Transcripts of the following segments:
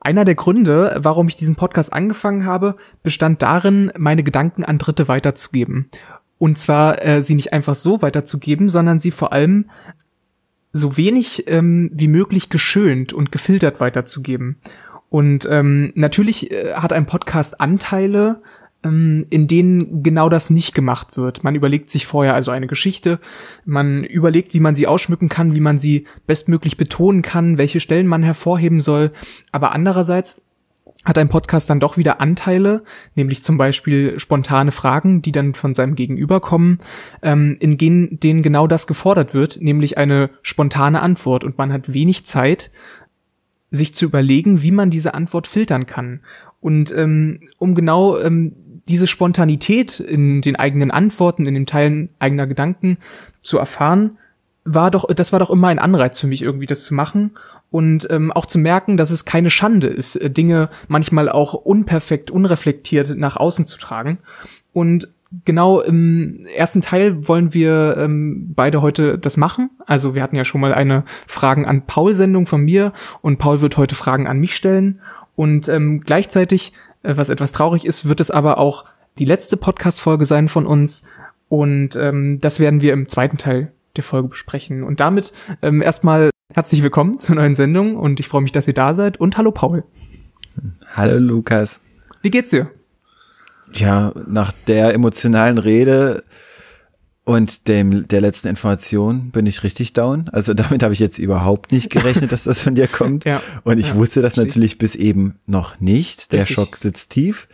Einer der Gründe, warum ich diesen Podcast angefangen habe, bestand darin, meine Gedanken an Dritte weiterzugeben. Und zwar sie nicht einfach so weiterzugeben, sondern sie vor allem so wenig wie möglich geschönt und gefiltert weiterzugeben. Und natürlich hat ein Podcast Anteile, in denen genau das nicht gemacht wird. Man überlegt sich vorher also eine Geschichte, man überlegt, wie man sie ausschmücken kann, wie man sie bestmöglich betonen kann, welche Stellen man hervorheben soll. Aber andererseits hat ein Podcast dann doch wieder Anteile, nämlich zum Beispiel spontane Fragen, die dann von seinem Gegenüber kommen, in denen genau das gefordert wird, nämlich eine spontane Antwort. Und man hat wenig Zeit, sich zu überlegen, wie man diese Antwort filtern kann. Und um genau diese Spontanität in den eigenen Antworten, in dem Teilen eigener Gedanken zu erfahren, das war doch immer ein Anreiz für mich, irgendwie das zu machen und auch zu merken, dass es keine Schande ist, Dinge manchmal auch unperfekt, unreflektiert nach außen zu tragen. Und genau im ersten Teil wollen wir beide heute das machen. Also wir hatten ja schon mal eine Fragen an Paul-Sendung von mir und Paul wird heute Fragen an mich stellen. Und gleichzeitig, was etwas traurig ist, wird es aber auch die letzte Podcast-Folge sein von uns. Und das werden wir im zweiten Teil der Folge besprechen. Und damit erstmal herzlich willkommen zur neuen Sendung. Und ich freue mich, dass ihr da seid. Und hallo Paul. Hallo Lukas. Wie geht's dir? Ja, nach der emotionalen Rede und der letzten Information bin ich richtig down. Also damit habe ich jetzt überhaupt nicht gerechnet, dass das von dir kommt. Ja. Und ich wusste das natürlich bis eben noch nicht. Der Schock sitzt tief.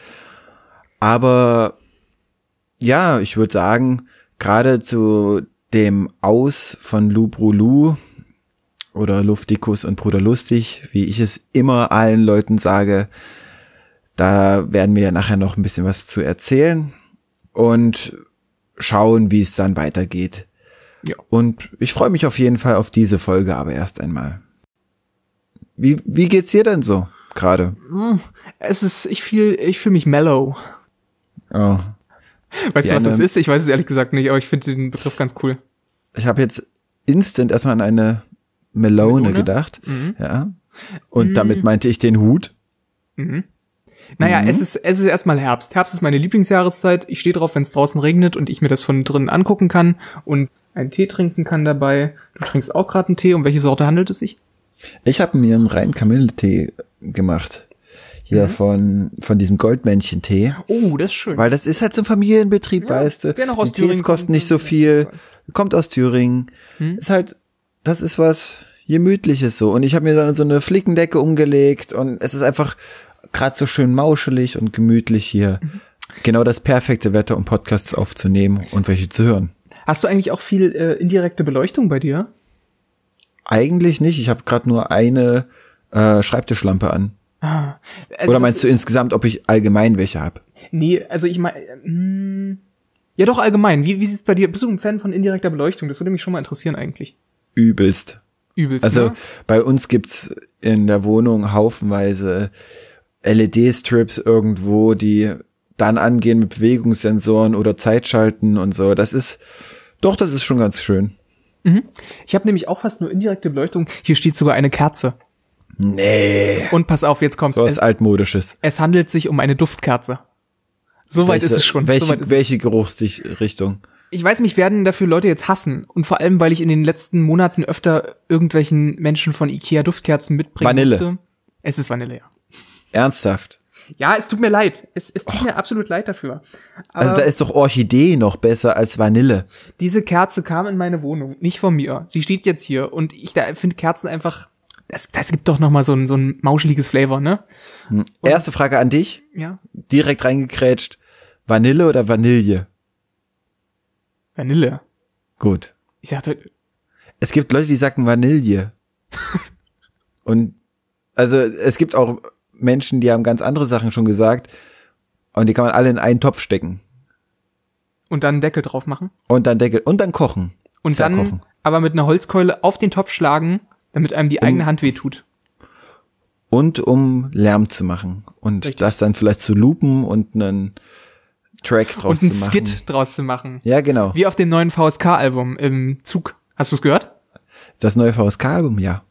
Aber ja, ich würde sagen, gerade zu dem Aus von Lubrulu oder Luftikus und Bruder Lustig, wie ich es immer allen Leuten sage, da werden wir ja nachher noch ein bisschen was zu erzählen und schauen, wie es dann weitergeht. Ja. Und ich freue mich auf jeden Fall auf diese Folge, aber erst einmal. Wie geht's dir denn so gerade? Ich fühle mich mellow. Oh. Weißt du, was das ist? Ich weiß es ehrlich gesagt nicht, aber ich finde den Begriff ganz cool. Ich habe jetzt instant erstmal an eine Melone gedacht. Mhm. Ja. Und damit meinte ich den Hut. Mhm. Naja, es ist erstmal Herbst. Herbst ist meine Lieblingsjahreszeit. Ich stehe drauf, wenn es draußen regnet und ich mir das von drinnen angucken kann und einen Tee trinken kann dabei. Du trinkst auch gerade einen Tee. Um welche Sorte handelt es sich? Ich habe mir einen reinen Kamilletee gemacht. Hier von diesem Goldmännchen-Tee. Oh, das ist schön. Weil das ist halt so ein Familienbetrieb, weißt du. Wer noch aus Thüringen Tees kosten nicht so viel. Kommt aus Thüringen. Ist halt, das ist was Gemütliches so. Und ich habe mir dann so eine Flickendecke umgelegt und es ist einfach gerade so schön mauschelig und gemütlich hier. Genau das perfekte Wetter, um Podcasts aufzunehmen und welche zu hören. Hast du eigentlich auch viel indirekte Beleuchtung bei dir? Eigentlich nicht. Ich habe gerade nur eine Schreibtischlampe an. Ah, also oder meinst du insgesamt, ob ich allgemein welche habe? Nee, also ich meine, ja doch allgemein. Wie sieht's bei dir? Bist du ein Fan von indirekter Beleuchtung? Das würde mich schon mal interessieren eigentlich. Übelst. Also ne? Bei uns gibt's in der Wohnung haufenweise LED-Strips irgendwo, die dann angehen mit Bewegungssensoren oder Zeitschalten und so. Das ist schon ganz schön. Mhm. Ich habe nämlich auch fast nur indirekte Beleuchtung. Hier steht sogar eine Kerze. Nee. Und pass auf, jetzt kommt's. So was Altmodisches. Es handelt sich um eine Duftkerze. Soweit ist es schon. Welche Geruchsrichtung? Ich weiß, mich werden dafür Leute jetzt hassen. Und vor allem, weil ich in den letzten Monaten öfter irgendwelchen Menschen von Ikea Duftkerzen mitbringen musste. Es ist Vanille, ja. Ernsthaft? Ja, es tut mir leid. Es tut mir absolut leid dafür. Aber also da ist doch Orchidee noch besser als Vanille. Diese Kerze kam in meine Wohnung, nicht von mir. Sie steht jetzt hier und ich finde Kerzen einfach, das gibt doch noch mal so ein mauscheliges Flavor, ne? Und erste Frage an dich. Ja. Direkt reingekrätscht. Vanille oder Vanille? Vanille. Gut. Ich dachte, es gibt Leute, die sagen Vanille. Und also es gibt auch Menschen, die haben ganz andere Sachen schon gesagt und die kann man alle in einen Topf stecken. Und dann einen Deckel drauf machen? Und dann kochen. Und dann kochen. Aber mit einer Holzkeule auf den Topf schlagen, damit einem die eigene Hand wehtut. Und um Lärm zu machen. Und richtig. Das dann vielleicht zu loopen und einen Track draus zu machen. Und einen Skit draus zu machen. Ja, genau. Wie auf dem neuen VSK-Album im Zug. Hast du es gehört? Das neue VSK-Album, ja.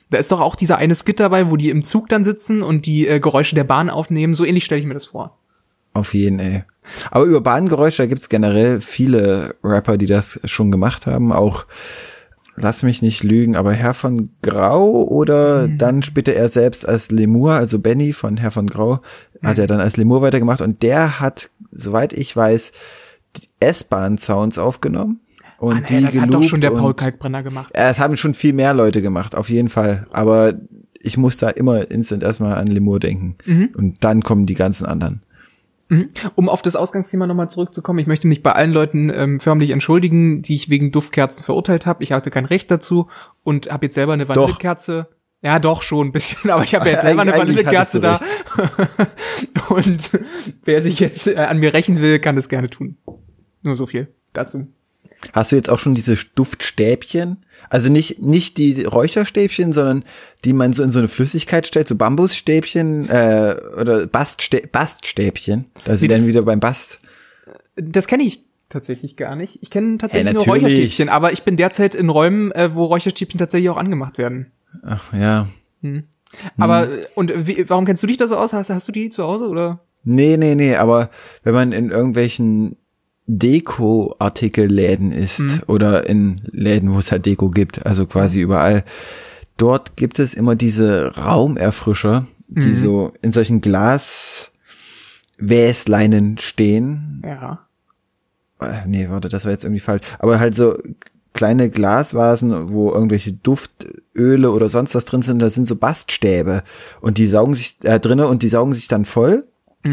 Da ist doch auch dieser eine Skit dabei, wo die im Zug dann sitzen und die Geräusche der Bahn aufnehmen. So ähnlich stelle ich mir das vor. Auf jeden, ey. Aber über Bahngeräusche, da gibt's generell viele Rapper, die das schon gemacht haben. Auch, lass mich nicht lügen, aber Herr von Grau oder dann später er selbst als Lemur, also Benny von Herr von Grau, hat er dann als Lemur weitergemacht. Und der hat, soweit ich weiß, die S-Bahn-Sounds aufgenommen. Und die das hat doch schon der Paul Kalkbrenner gemacht. Es haben schon viel mehr Leute gemacht, auf jeden Fall. Aber ich muss da immer instant erstmal an Lemur denken. Und dann kommen die ganzen anderen. Um auf das Ausgangsthema nochmal zurückzukommen, ich möchte mich bei allen Leuten förmlich entschuldigen, die ich wegen Duftkerzen verurteilt habe. Ich hatte kein Recht dazu und habe jetzt selber eine Vanillekerze. Ja, doch, schon ein bisschen, aber ich habe ja jetzt selber eine Vanillekerze da. Und wer sich jetzt an mir rächen will, kann das gerne tun. Nur so viel dazu. Hast du jetzt auch schon diese Duftstäbchen? Also nicht die Räucherstäbchen, sondern die man so in so eine Flüssigkeit stellt, so Bambusstäbchen oder Baststäbchen. Da sind dann wieder beim Bast. Das kenne ich tatsächlich gar nicht. Ich kenne tatsächlich nur Räucherstäbchen, aber ich bin derzeit in Räumen, wo Räucherstäbchen tatsächlich auch angemacht werden. Ach ja. Aber und warum kennst du dich da so aus? Hast du die zu Hause oder? Nee, aber wenn man in irgendwelchen Deko-Artikelläden ist oder in Läden, wo es halt Deko gibt, also quasi überall. Dort gibt es immer diese Raumerfrischer, die so in solchen Glaswäsleinen stehen. Ja. Nee, warte, das war jetzt irgendwie falsch. Aber halt so kleine Glasvasen, wo irgendwelche Duftöle oder sonst was drin sind, da sind so Baststäbe und die saugen sich drinne und die saugen sich dann voll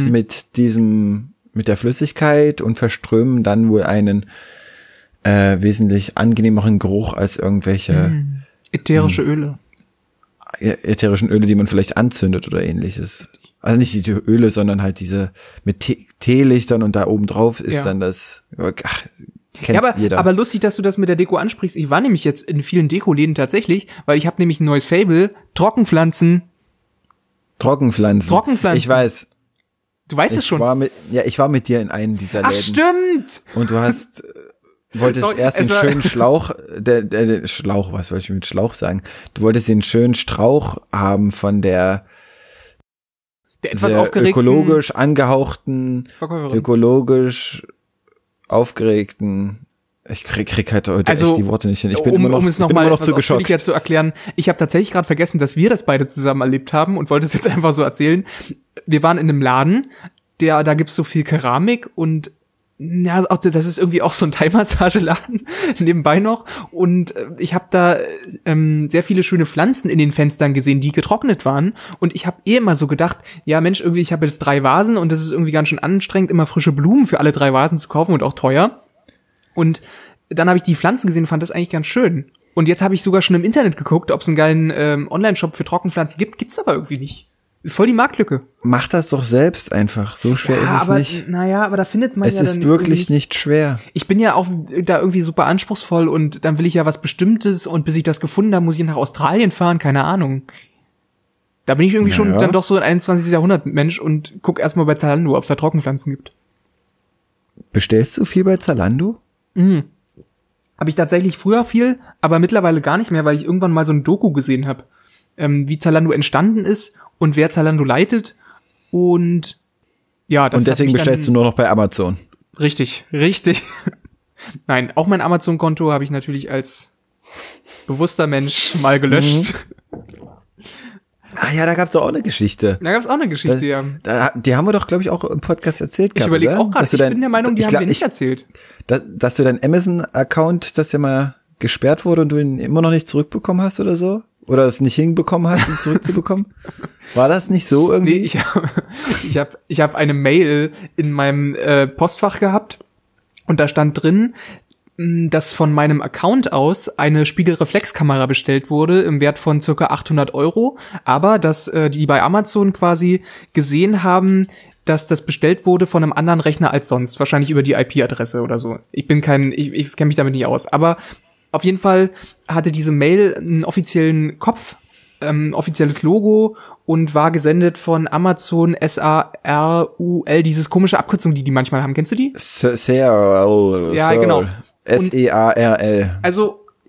mit der Flüssigkeit und verströmen dann wohl einen wesentlich angenehmeren Geruch als irgendwelche ätherische Öle. Ätherischen Öle, die man vielleicht anzündet oder ähnliches. Also nicht die Öle, sondern halt diese mit Teelichtern und da oben drauf ist dann das, kennt jeder. Aber lustig, dass du das mit der Deko ansprichst. Ich war nämlich jetzt in vielen Dekoläden tatsächlich, weil ich habe nämlich ein neues Fable, Trockenpflanzen. Ich weiß. Du weißt es schon. Ich war mit dir in einem dieser Läden. Ach, stimmt! Und du wolltest erst den schönen Schlauch, Schlauch, was wollte ich mit Schlauch sagen? Du wolltest den schönen Strauch haben von der etwas aufgeregten, ökologisch angehauchten, Verkäuferin. ökologisch aufgeregten. Ich krieg halt heute echt die Worte nicht hin. Ich bin immer noch zu geschockt. Jetzt zu erklären, ich habe tatsächlich gerade vergessen, dass wir das beide zusammen erlebt haben und wollte es jetzt einfach so erzählen. Wir waren in einem Laden, da gibt's so viel Keramik und ja, auch das ist irgendwie auch so ein Thai-Massageladen nebenbei noch und ich habe da sehr viele schöne Pflanzen in den Fenstern gesehen, die getrocknet waren und ich habe immer so gedacht, ja Mensch, irgendwie ich habe jetzt 3 Vasen und das ist irgendwie ganz schön anstrengend, immer frische Blumen für alle 3 Vasen zu kaufen und auch teuer. Und dann habe ich die Pflanzen gesehen und fand das eigentlich ganz schön. Und jetzt habe ich sogar schon im Internet geguckt, ob es einen geilen Online-Shop für Trockenpflanzen gibt. Gibt's aber irgendwie nicht. Voll die Marktlücke. Mach das doch selbst einfach. So schwer ist es nicht. Naja, aber da findet man es ist wirklich nicht schwer. Ich bin ja auch da irgendwie super anspruchsvoll und dann will ich ja was Bestimmtes und bis ich das gefunden habe, muss ich nach Australien fahren, keine Ahnung. Da bin ich irgendwie schon dann doch so ein 21. Jahrhundert Mensch und guck erstmal bei Zalando, ob es da Trockenpflanzen gibt. Bestellst du viel bei Zalando? Habe ich tatsächlich früher viel, aber mittlerweile gar nicht mehr, weil ich irgendwann mal so ein Doku gesehen habe, wie Zalando entstanden ist und wer Zalando leitet und ja, das. Und deswegen bestellst du nur noch bei Amazon. Richtig. Nein, auch mein Amazon-Konto habe ich natürlich als bewusster Mensch mal gelöscht. Ah ja, da gab's doch auch eine Geschichte. Ja. Die haben wir doch, glaube ich, auch im Podcast erzählt gehabt. Ich überlege auch gerade, ich bin der Meinung, die haben wir nicht erzählt. Dass du dein Amazon-Account, dass der mal gesperrt wurde und du ihn immer noch nicht zurückbekommen hast oder so? Oder es nicht hinbekommen hast, ihn zurückzubekommen? War das nicht so irgendwie? Nee, ich hab eine Mail in meinem Postfach gehabt und da stand drin, dass von meinem Account aus eine Spiegelreflexkamera bestellt wurde im Wert von circa 800 €, aber dass die bei Amazon quasi gesehen haben, dass das bestellt wurde von einem anderen Rechner als sonst, wahrscheinlich über die IP-Adresse oder so. Ich kenne mich damit nicht aus, aber auf jeden Fall hatte diese Mail einen offiziellen Kopf, offizielles Logo und war gesendet von Amazon SARUL, dieses komische Abkürzung, die manchmal haben. Kennst du die? SARL. Ja, genau. SEARL. Also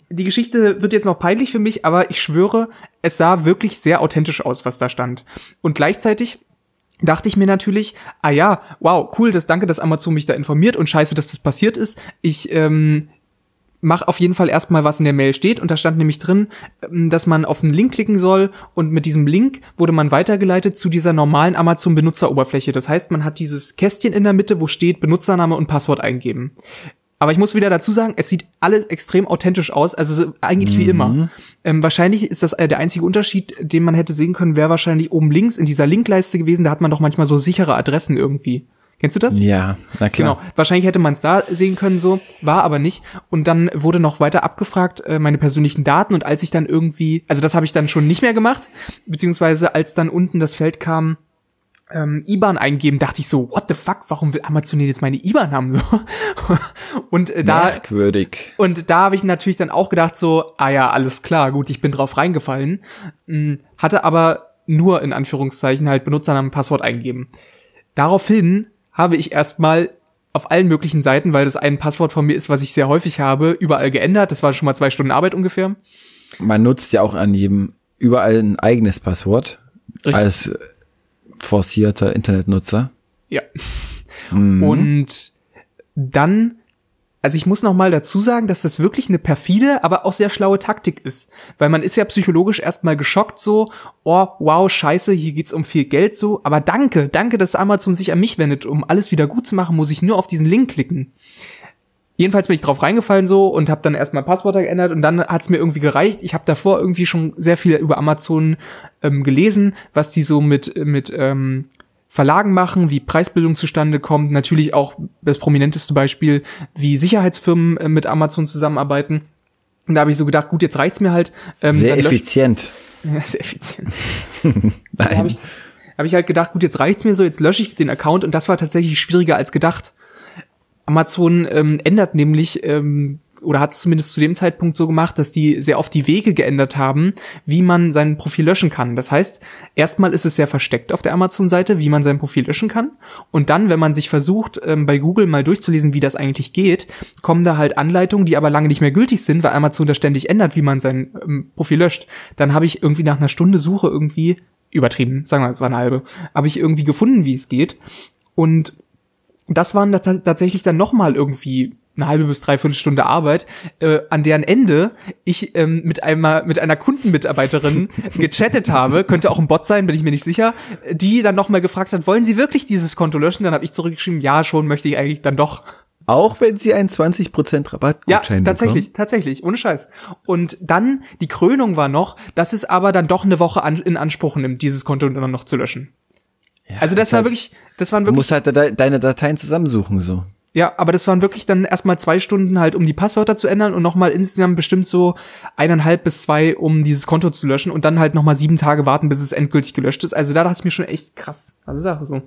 die Geschichte wird jetzt noch peinlich für mich, aber ich schwöre, es sah wirklich sehr authentisch aus, was da stand. Und gleichzeitig dachte ich mir natürlich, ja, wow, cool, danke, dass Amazon mich da informiert und scheiße, dass das passiert ist. Ich mach auf jeden Fall erstmal, was in der Mail steht, und da stand nämlich drin, dass man auf einen Link klicken soll, und mit diesem Link wurde man weitergeleitet zu dieser normalen Amazon-Benutzeroberfläche. Das heißt, man hat dieses Kästchen in der Mitte, wo steht Benutzername und Passwort eingeben. Aber ich muss wieder dazu sagen, es sieht alles extrem authentisch aus, also eigentlich wie immer. Wahrscheinlich ist das der einzige Unterschied, den man hätte sehen können, wäre wahrscheinlich oben links in dieser Linkleiste gewesen. Da hat man doch manchmal so sichere Adressen irgendwie. Kennst du das? Ja, na klar. Genau, wahrscheinlich hätte man es da sehen können, so, war aber nicht. Und dann wurde noch weiter abgefragt, meine persönlichen Daten, und als ich dann irgendwie, also das habe ich dann schon nicht mehr gemacht, beziehungsweise als dann unten das Feld kam, IBAN eingeben, dachte ich so, what the fuck, warum will Amazon jetzt meine IBAN haben, so? Und merkwürdig. Und da habe ich natürlich dann auch gedacht so, ja, alles klar, gut, ich bin drauf reingefallen, hatte aber nur in Anführungszeichen halt Benutzernamen, Passwort eingeben. Daraufhin habe ich erstmal auf allen möglichen Seiten, weil das ein Passwort von mir ist, was ich sehr häufig habe, überall geändert. Das war schon mal 2 Stunden Arbeit ungefähr. Man nutzt ja auch an jedem überall ein eigenes Passwort. Richtig. Als forcierter Internetnutzer. Ja. Und dann, also ich muss noch mal dazu sagen, dass das wirklich eine perfide, aber auch sehr schlaue Taktik ist. Weil man ist ja psychologisch erstmal geschockt so, oh, wow, scheiße, hier geht's um viel Geld so. Aber danke, dass Amazon sich an mich wendet. Um alles wieder gut zu machen, muss ich nur auf diesen Link klicken. Jedenfalls bin ich drauf reingefallen so und habe dann erstmal Passwörter geändert, und dann hat's mir irgendwie gereicht. Ich habe davor irgendwie schon sehr viel über Amazon gelesen, was die so mit Verlagen machen, wie Preisbildung zustande kommt. Natürlich auch das prominenteste Beispiel, wie Sicherheitsfirmen mit Amazon zusammenarbeiten. Und da habe ich so gedacht, gut, jetzt reicht's mir halt. Sehr effizient. Ja, sehr effizient. Nein. Hab ich halt gedacht, gut, jetzt reicht's mir so, jetzt lösche ich den Account, und das war tatsächlich schwieriger als gedacht. Amazon ändert nämlich, oder hat es zumindest zu dem Zeitpunkt so gemacht, dass die sehr oft die Wege geändert haben, wie man sein Profil löschen kann. Das heißt, erstmal ist es sehr versteckt auf der Amazon-Seite, wie man sein Profil löschen kann. Und dann, wenn man sich versucht, bei Google mal durchzulesen, wie das eigentlich geht, kommen da halt Anleitungen, die aber lange nicht mehr gültig sind, weil Amazon da ständig ändert, wie man sein Profil löscht. Dann habe ich irgendwie nach einer Stunde Suche irgendwie, übertrieben, sagen wir, es war eine halbe, habe ich irgendwie gefunden, wie es geht. Und das waren tatsächlich dann nochmal irgendwie eine halbe bis 3/4 Stunde Arbeit, an deren Ende ich mit einer Kundenmitarbeiterin gechattet habe, könnte auch ein Bot sein, bin ich mir nicht sicher, die dann nochmal gefragt hat, wollen Sie wirklich dieses Konto löschen? Dann habe ich zurückgeschrieben, ja, schon, möchte ich eigentlich dann doch. Auch wenn sie einen 20% Rabattgutschein bekommen? Ja, tatsächlich, ohne Scheiß. Und dann, die Krönung war noch, dass es aber dann doch eine Woche in Anspruch nimmt, dieses Konto dann noch zu löschen. Ja, also das waren wirklich. Du musst halt deine Dateien zusammensuchen, so. Ja, aber das waren wirklich dann erstmal 2 Stunden halt, um die Passwörter zu ändern, und nochmal insgesamt bestimmt so 1,5 bis 2, um dieses Konto zu löschen, und dann halt nochmal 7 Tage warten, bis es endgültig gelöscht ist. Also da dachte ich mir schon echt krass. Also Sache so.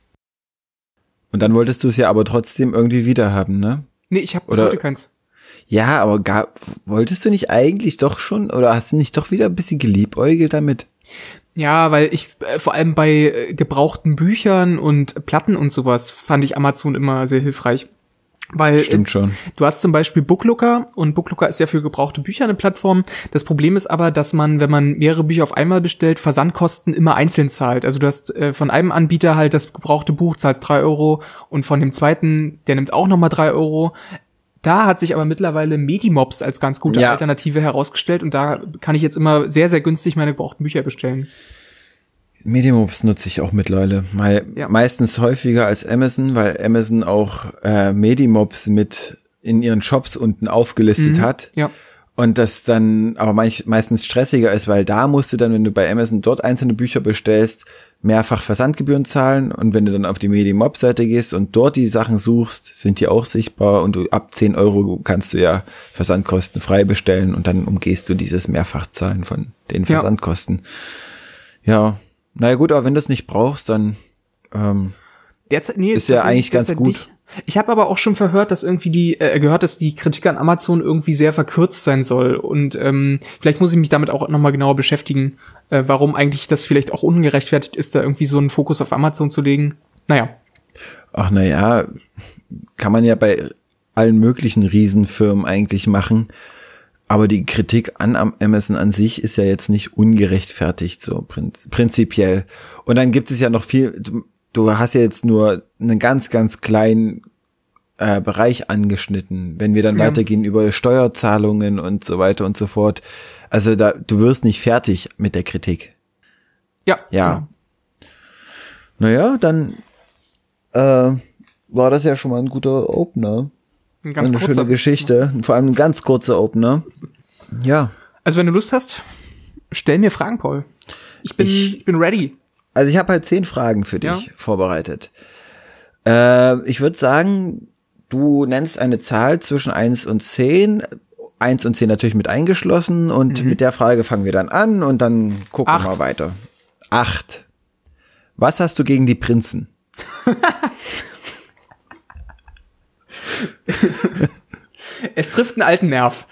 Und dann wolltest du es ja aber trotzdem irgendwie wieder haben, ne? Nee, ich habe bis heute keins. Ja, aber wolltest du nicht eigentlich doch schon, oder hast du nicht doch wieder ein bisschen geliebäugelt damit? Ja, weil ich vor allem bei gebrauchten Büchern und Platten und sowas fand ich Amazon immer sehr hilfreich. Weil stimmt schon. Du hast zum Beispiel BookLooker, und BookLooker ist ja für gebrauchte Bücher eine Plattform. Das Problem ist aber, dass man, wenn man mehrere Bücher auf einmal bestellt, Versandkosten immer einzeln zahlt. Also du hast von einem Anbieter halt das gebrauchte Buch, zahlst 3 Euro, und von dem zweiten, der nimmt auch nochmal 3 Euro. Da hat sich aber mittlerweile Medimobs als ganz gute Alternative herausgestellt, und da kann ich jetzt immer sehr, sehr günstig meine gebrauchten Bücher bestellen. Medimobs nutze ich auch mittlerweile, meistens häufiger als Amazon, weil Amazon auch Medimobs mit in ihren Shops unten aufgelistet hat. Ja. Und das dann aber meistens stressiger ist, weil da musst du dann, wenn du bei Amazon dort einzelne Bücher bestellst, mehrfach Versandgebühren zahlen, und wenn du dann auf die Medimob-Seite gehst und dort die Sachen suchst, sind die auch sichtbar, und du ab 10 Euro kannst du ja Versandkosten frei bestellen, und dann umgehst du dieses Mehrfachzahlen von den Versandkosten. Ja, naja gut, aber wenn du es nicht brauchst, dann ist ja eigentlich ganz gut. Nicht. Ich habe aber auch schon gehört, dass die Kritik an Amazon irgendwie sehr verkürzt sein soll, und vielleicht muss ich mich damit auch nochmal genauer beschäftigen, warum eigentlich das vielleicht auch ungerechtfertigt ist, da irgendwie so einen Fokus auf Amazon zu legen. Naja. Ach naja, kann man ja bei allen möglichen Riesenfirmen eigentlich machen. Aber die Kritik an Amazon an sich ist ja jetzt nicht ungerechtfertigt, so prinzipiell. Und dann gibt es ja noch viel, du hast ja jetzt nur einen ganz, ganz kleinen Bereich angeschnitten. Wenn wir dann weitergehen über Steuerzahlungen und so weiter und so fort. Also du wirst nicht fertig mit der Kritik. Ja. Genau. Naja, dann war das ja schon mal ein guter Opener. Eine schöne Geschichte. Vor allem ein ganz kurzer Opener. Ja. Also wenn du Lust hast, stell mir Fragen, Paul. Ich bin ready. Also ich habe halt 10 Fragen für dich vorbereitet. Ich würde sagen, du nennst eine Zahl zwischen 1 und 10. 1 und 10 natürlich mit eingeschlossen. Und mit der Frage fangen wir dann an und dann gucken wir mal weiter. 8. Was hast du gegen die Prinzen? Es trifft einen alten Nerv.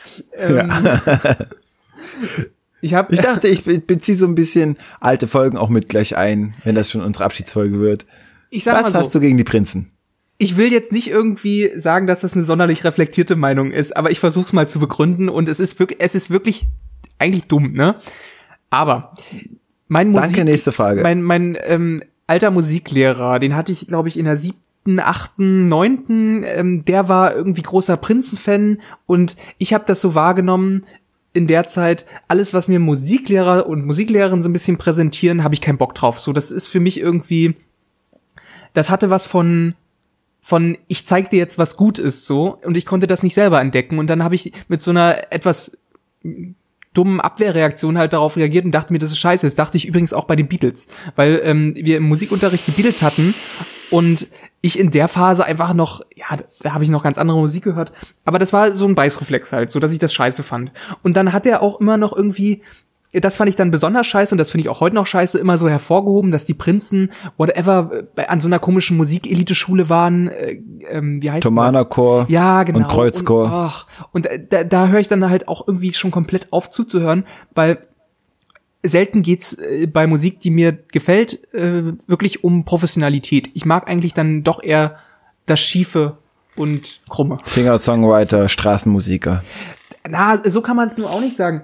Ich dachte, ich beziehe so ein bisschen alte Folgen auch mit gleich ein, wenn das schon unsere Abschiedsfolge wird. Was hast du gegen die Prinzen? Ich will jetzt nicht irgendwie sagen, dass das eine sonderlich reflektierte Meinung ist, aber ich versuche es mal zu begründen und es ist wirklich eigentlich dumm, ne? Aber Danke, nächste Frage. Mein alter Musiklehrer, den hatte ich, glaube ich, in der 7., 8., 9., der war irgendwie großer Prinzen-Fan und ich habe das so wahrgenommen in der Zeit, alles, was mir Musiklehrer und Musiklehrerinnen so ein bisschen präsentieren, habe ich keinen Bock drauf. So, das ist für mich irgendwie, das hatte was von ich zeig dir jetzt, was gut ist, so, und ich konnte das nicht selber entdecken und dann habe ich mit so einer etwas dummen Abwehrreaktion halt darauf reagiert und dachte mir, das ist scheiße. Das dachte ich übrigens auch bei den Beatles, weil wir im Musikunterricht die Beatles hatten und ich in der Phase einfach noch, da habe ich noch ganz andere Musik gehört, aber das war so ein Beißreflex halt, so dass ich das scheiße fand. Und dann hat er auch immer noch irgendwie, das fand ich dann besonders scheiße und das finde ich auch heute noch scheiße, immer so hervorgehoben, dass die Prinzen, whatever, an so einer komischen Musikelite-Schule waren, wie heißt das? Thomanerchor. Ja, genau. Und Kreuzchor. Und da höre ich dann halt auch irgendwie schon komplett auf zuzuhören, weil selten geht's bei Musik, die mir gefällt, wirklich um Professionalität. Ich mag eigentlich dann doch eher das Schiefe und Krumme. Singer-Songwriter, Straßenmusiker. Na, so kann man es nur auch nicht sagen.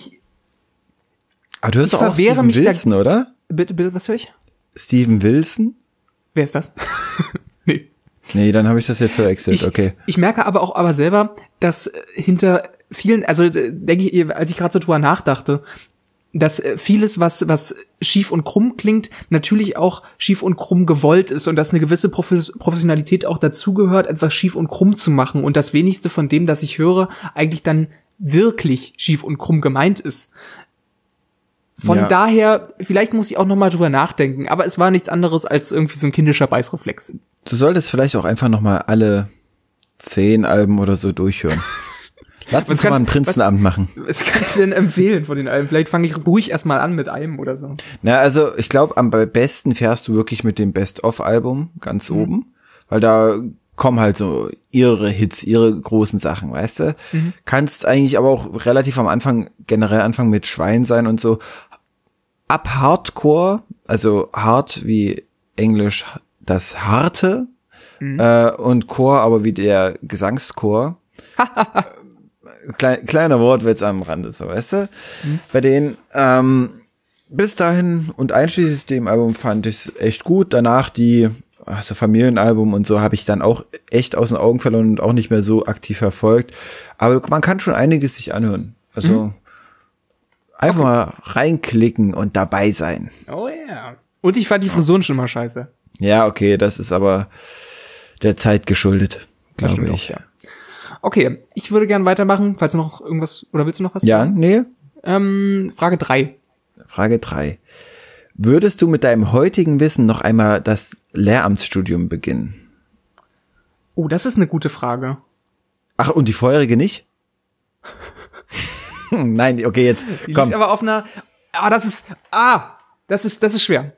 Aber du hörst doch auch Steven Wilson, oder? Bitte, was höre ich? Steven Wilson? Wer ist das? Nee. Nee, dann habe ich das jetzt verwechselt, okay. Ich merke aber selber, dass hinter vielen, also denke ich, als ich gerade so drüber nachdachte, dass vieles, was schief und krumm klingt, natürlich auch schief und krumm gewollt ist und dass eine gewisse Professionalität auch dazugehört, etwas schief und krumm zu machen und das wenigste von dem, das ich höre, eigentlich dann wirklich schief und krumm gemeint ist. Von daher, vielleicht muss ich auch noch mal drüber nachdenken, aber es war nichts anderes als irgendwie so ein kindischer Beißreflex. Du solltest vielleicht auch einfach noch mal alle 10 Alben oder so durchhören. Lass uns mal ein Prinzenabend machen. Was kannst du denn empfehlen von den Alben? Vielleicht fange ich ruhig erstmal an mit einem oder so. Na, also ich glaube, am besten fährst du wirklich mit dem Best-of-Album ganz oben, weil da kommen halt so ihre Hits, ihre großen Sachen, weißt du? Kannst eigentlich aber auch relativ am Anfang generell anfangen mit Schwein sein und so. Ab Hardcore, also hart wie Englisch das Harte und Chor aber wie der Gesangschor. Kleiner Wortwitz am Rande, so, weißt du? Bei denen, bis dahin und einschließlich dem Album fand ich es echt gut. Danach so Familienalbum und so habe ich dann auch echt aus den Augen verloren und auch nicht mehr so aktiv verfolgt. Aber man kann schon einiges sich anhören. Also einfach mal reinklicken und dabei sein. Oh ja. Und ich fand die Frisuren schon mal scheiße. Ja, okay, das ist aber der Zeit geschuldet, glaube ich. Auch, ja. Okay, ich würde gern weitermachen, falls du noch irgendwas, oder willst du noch was sagen? Ja, nee. Frage 3. Frage 3. Würdest du mit deinem heutigen Wissen noch einmal das Lehramtsstudium beginnen? Oh, das ist eine gute Frage. Ach, und die vorherige nicht? Nein, okay, jetzt die komm. Liegt aber auf einer, das ist schwer.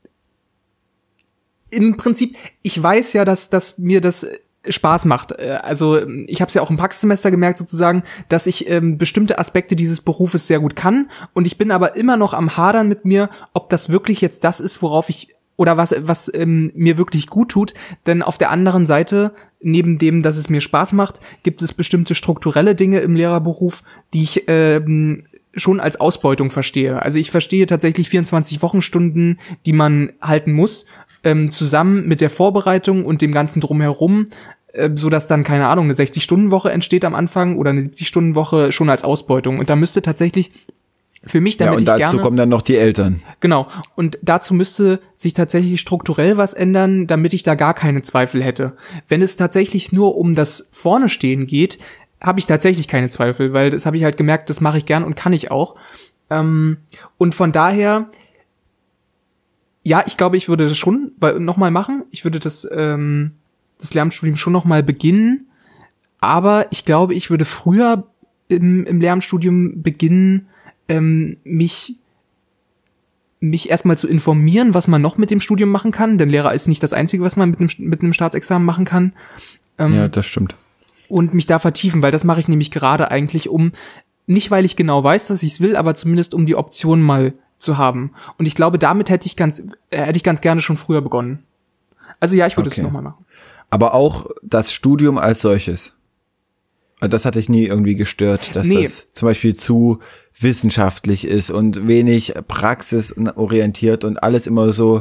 Im Prinzip, ich weiß ja, dass mir das Spaß macht. Also ich habe es ja auch im Praxissemester gemerkt sozusagen, dass ich bestimmte Aspekte dieses Berufes sehr gut kann und ich bin aber immer noch am Hadern mit mir, ob das wirklich jetzt das ist, worauf ich oder was mir wirklich gut tut, denn auf der anderen Seite, neben dem, dass es mir Spaß macht, gibt es bestimmte strukturelle Dinge im Lehrerberuf, die ich schon als Ausbeutung verstehe. Also ich verstehe tatsächlich 24 Wochenstunden, die man halten muss, zusammen mit der Vorbereitung und dem ganzen Drumherum, so dass dann, keine Ahnung, eine 60-Stunden-Woche entsteht am Anfang oder eine 70-Stunden-Woche schon als Ausbeutung. Und da müsste tatsächlich für mich, damit ich gerne... Ja, und dazu kommen dann noch die Eltern. Genau. Und dazu müsste sich tatsächlich strukturell was ändern, damit ich da gar keine Zweifel hätte. Wenn es tatsächlich nur um das Vorne-Stehen geht, habe ich tatsächlich keine Zweifel, weil das habe ich halt gemerkt, das mache ich gern und kann ich auch. Und von daher, ja, ich glaube, ich würde das schon nochmal machen. Ich würde das Lehramtsstudium schon nochmal beginnen. Aber ich glaube, ich würde früher im Lehramtsstudium beginnen, mich erstmal zu informieren, was man noch mit dem Studium machen kann, denn Lehrer ist nicht das Einzige, was man mit einem Staatsexamen machen kann. Ja, das stimmt. Und mich da vertiefen, weil das mache ich nämlich gerade eigentlich nicht weil ich genau weiß, dass ich es will, aber zumindest um die Option mal zu haben. Und ich glaube, damit hätte ich ganz gerne schon früher begonnen. Also ja, ich würde es nochmal machen. Aber auch das Studium als solches. Das hat dich nie irgendwie gestört, dass das zum Beispiel zu wissenschaftlich ist und wenig praxisorientiert und alles immer so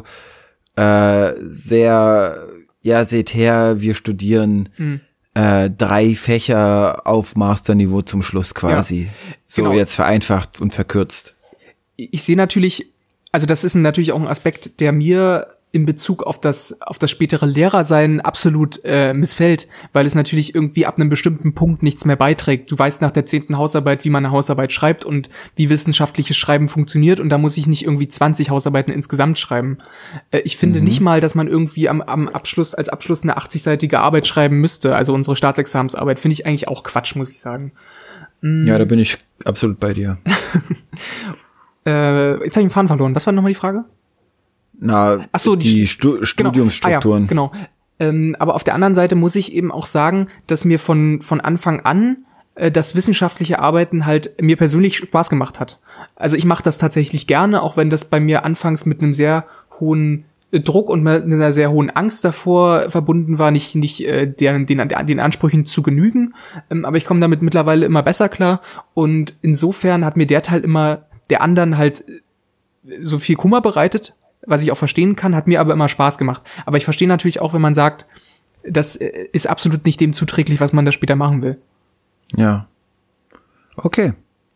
sehr, ja, seht her, wir studieren 3 Fächer auf Masterniveau zum Schluss quasi. Ja, so genau. Jetzt vereinfacht und verkürzt. Ich sehe natürlich, also das ist natürlich auch ein Aspekt, der mir in Bezug auf das spätere Lehrersein absolut missfällt, weil es natürlich irgendwie ab einem bestimmten Punkt nichts mehr beiträgt. Du weißt nach der 10. Hausarbeit, wie man eine Hausarbeit schreibt und wie wissenschaftliches Schreiben funktioniert und da muss ich nicht irgendwie 20 Hausarbeiten insgesamt schreiben. Ich finde nicht mal, dass man irgendwie als Abschluss eine 80-seitige Arbeit schreiben müsste. Also unsere Staatsexamensarbeit finde ich eigentlich auch Quatsch, muss ich sagen. Ja, da bin ich absolut bei dir. Jetzt habe ich den Faden verloren. Was war nochmal die Frage? Ach so, die Studiumsstrukturen. Genau. Aber auf der anderen Seite muss ich eben auch sagen, dass mir von Anfang an das wissenschaftliche Arbeiten halt mir persönlich Spaß gemacht hat. Also ich mache das tatsächlich gerne, auch wenn das bei mir anfangs mit einem sehr hohen Druck und mit einer sehr hohen Angst davor verbunden war, nicht den Ansprüchen zu genügen. Aber ich komme damit mittlerweile immer besser klar. Und insofern hat mir der Teil immer der anderen halt so viel Kummer bereitet, was ich auch verstehen kann, hat mir aber immer Spaß gemacht. Aber ich verstehe natürlich auch, wenn man sagt, das ist absolut nicht dem zuträglich, was man da später machen will. Ja. Okay.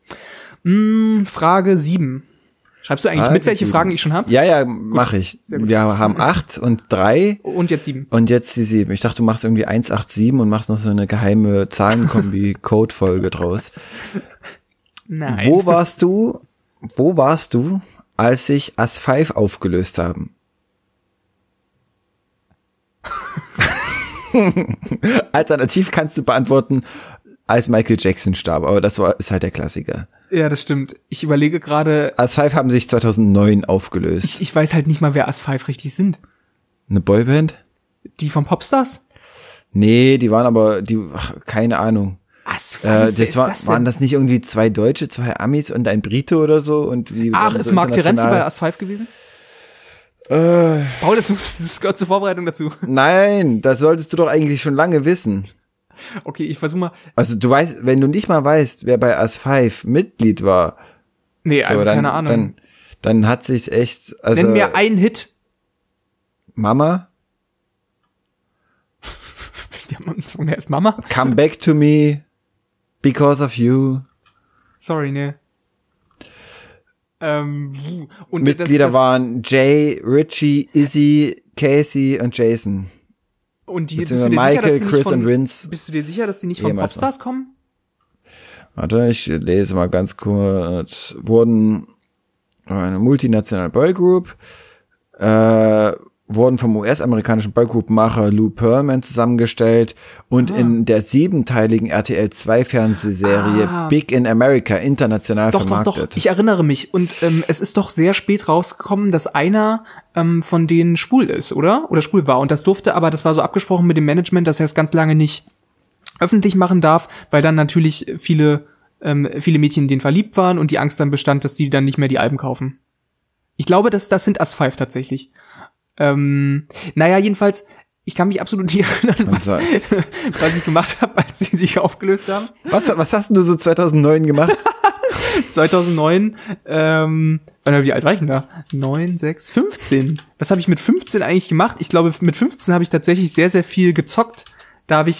Frage 7. Schreibst du eigentlich mit, welche 7. Fragen ich schon habe? Ja, mache ich. Wir haben 8 und 3. Und jetzt 7. Und jetzt die 7. Ich dachte, du machst irgendwie 187 und machst noch so eine geheime Zahlenkombi-Code-Folge draus. Nein. Wo warst du, als sich As5 aufgelöst haben? Alternativ kannst du beantworten, als Michael Jackson starb, aber ist halt der Klassiker. Ja, das stimmt. Ich überlege gerade. As5 haben sich 2009 aufgelöst. Ich weiß halt nicht mal, wer As5 richtig sind. Eine Boyband? Die von Popstars? Nee, die waren aber, keine Ahnung. As5, waren das nicht irgendwie 2 Deutsche, 2 Amis und ein Brite oder so? Und ist so Mark Terenzi bei As5 gewesen? Paul, das gehört zur Vorbereitung dazu. Nein, das solltest du doch eigentlich schon lange wissen. Okay, ich versuche mal. Also du weißt, wenn du nicht mal weißt, wer bei As5 Mitglied war. Nee, also keine Ahnung. Dann hat sich's echt, also. Nenn mir einen Hit. Mama? Der ist Mama? Come Back to Me. Because of You. Sorry, ne. Und Mitglieder waren Jay, Richie, Izzy, Casey und Jason. Und bist du dir Michael, sicher, Chris und Vince. Bist du dir sicher, dass die nicht von Popstars kommen? Warte, ich lese mal ganz kurz. Wurden eine multinationale Boygroup, wurden vom US-amerikanischen Boygroup-Macher Lou Pearlman zusammengestellt und in der 7-teiligen RTL 2 Fernsehserie Big in America international vermarktet. Doch, ich erinnere mich. Und es ist doch sehr spät rausgekommen, dass einer von denen schwul ist, oder? Oder schwul war. Und das das war so abgesprochen mit dem Management, dass er es ganz lange nicht öffentlich machen darf, weil dann natürlich viele Mädchen in den verliebt waren und die Angst dann bestand, dass die dann nicht mehr die Alben kaufen. Ich glaube, das sind As5 tatsächlich. Naja, jedenfalls, ich kann mich absolut nicht erinnern, was ich gemacht habe, als sie sich aufgelöst haben. Was hast du so 2009 gemacht? 2009, wie alt war ich denn da? 9, 6, 15. Was habe ich mit 15 eigentlich gemacht? Ich glaube, mit 15 habe ich tatsächlich sehr, sehr viel gezockt. Da habe ich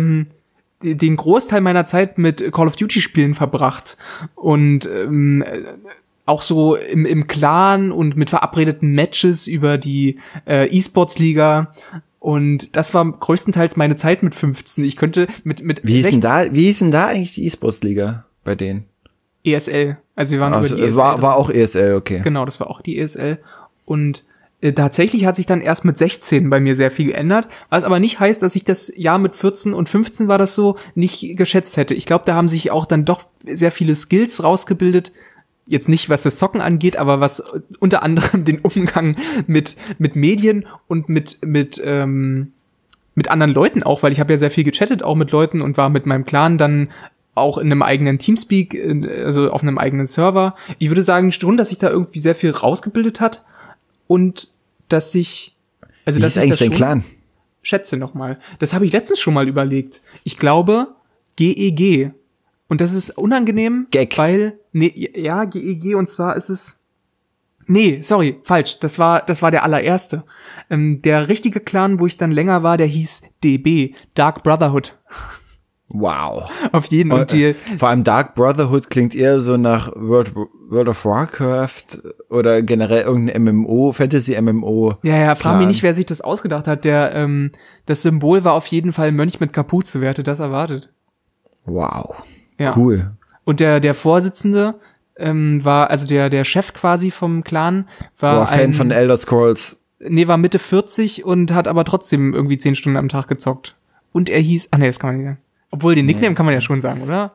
den Großteil meiner Zeit mit Call of Duty Spielen verbracht und auch so im Clan und mit verabredeten Matches über die E-Sports-Liga. Und das war größtenteils meine Zeit mit 15. Ich könnte mit Wie hieß denn da eigentlich die E-Sports-Liga bei denen? ESL. Also wir waren über die ESL. War auch ESL, okay. Genau, das war auch die ESL. Und tatsächlich hat sich dann erst mit 16 bei mir sehr viel geändert, was aber nicht heißt, dass ich das Jahr mit 14 und 15 war das so, nicht geschätzt hätte. Ich glaube, da haben sich auch dann doch sehr viele Skills rausgebildet. Jetzt nicht, was das Zocken angeht, aber was unter anderem den Umgang mit Medien und mit anderen Leuten auch, weil ich habe ja sehr viel gechattet, auch mit Leuten und war mit meinem Clan dann auch in einem eigenen Teamspeak, also auf einem eigenen Server. Ich würde sagen schon, dass sich da irgendwie sehr viel rausgebildet hat und dass ich, also Wie dass ist ich eigentlich das dein schon Clan? schätze nochmal. Das habe ich letztens schon mal überlegt. Ich glaube GEG. Und das ist unangenehm, Gag. weil, ja, GEG, und zwar ist es, sorry, falsch, das war der allererste. Der richtige Clan, wo ich dann länger war, der hieß DB, Dark Brotherhood. Wow. Auf jeden und vor allem Dark Brotherhood klingt eher so nach World of Warcraft oder generell irgendein MMO, Fantasy-MMO. Ja, frag mich nicht, wer sich das ausgedacht hat. Das Symbol war auf jeden Fall Mönch mit Kapuze, wer hätte das erwartet? Wow. Ja. Cool. Und der Vorsitzende war, also der Chef quasi vom Clan, war Fan von Elder Scrolls. War Mitte 40 und hat aber trotzdem irgendwie 10 Stunden am Tag gezockt. Und er hieß, das kann man nicht sagen. Obwohl, den Nickname kann man ja schon sagen, oder?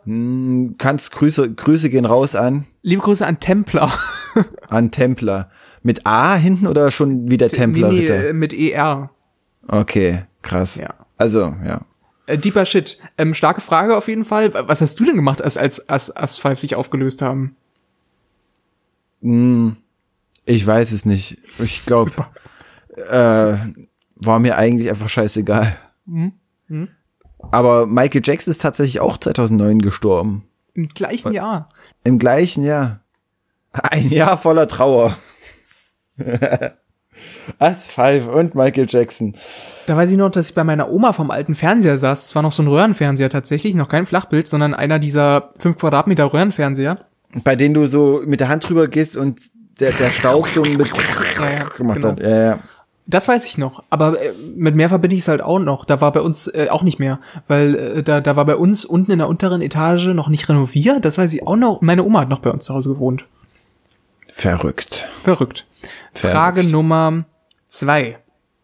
Grüße gehen raus an. Liebe Grüße an Templar. An Templar. Mit A hinten oder schon wieder Templar-Ritter? Nee, mit ER. Okay, krass. Ja. Also, ja. Deeper Shit. Starke Frage auf jeden Fall. Was hast du denn gemacht, als As5 sich aufgelöst haben? Ich weiß es nicht. Ich glaube, war mir eigentlich einfach scheißegal. Aber Michael Jackson ist tatsächlich auch 2009 gestorben. Im gleichen Jahr. Im gleichen Jahr. Ein Jahr voller Trauer. As5 und Michael Jackson. Da weiß ich noch, dass ich bei meiner Oma vom alten Fernseher saß. Es war noch so ein Röhrenfernseher tatsächlich, noch kein Flachbild, sondern einer dieser 5 Quadratmeter Röhrenfernseher. Bei denen du so mit der Hand drüber gehst und der Staub so mit gemacht genau. hat. Ja. Das weiß ich noch, aber mit mehr verbinde ich es halt auch noch. Da war bei uns auch nicht mehr, weil da war bei uns unten in der unteren Etage noch nicht renoviert. Das weiß ich auch noch. Meine Oma hat noch bei uns zu Hause gewohnt. Verrückt. Frage Nummer 2.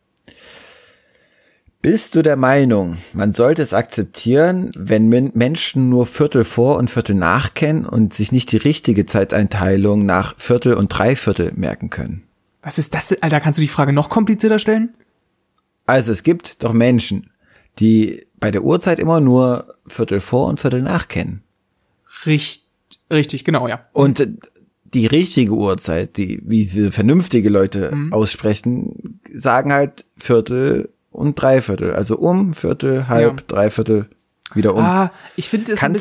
Bist du der Meinung, man sollte es akzeptieren, wenn Menschen nur Viertel vor und Viertel nach kennen und sich nicht die richtige Zeiteinteilung nach Viertel und Dreiviertel merken können? Was ist das denn? Alter, kannst du die Frage noch komplizierter stellen? Also es gibt doch Menschen, die bei der Uhrzeit immer nur Viertel vor und Viertel nach kennen. Richtig, genau, ja. Und die richtige Uhrzeit, wie diese vernünftige Leute aussprechen, sagen halt Viertel und Dreiviertel. Also Viertel, halb, Dreiviertel, wieder um. Ich finde es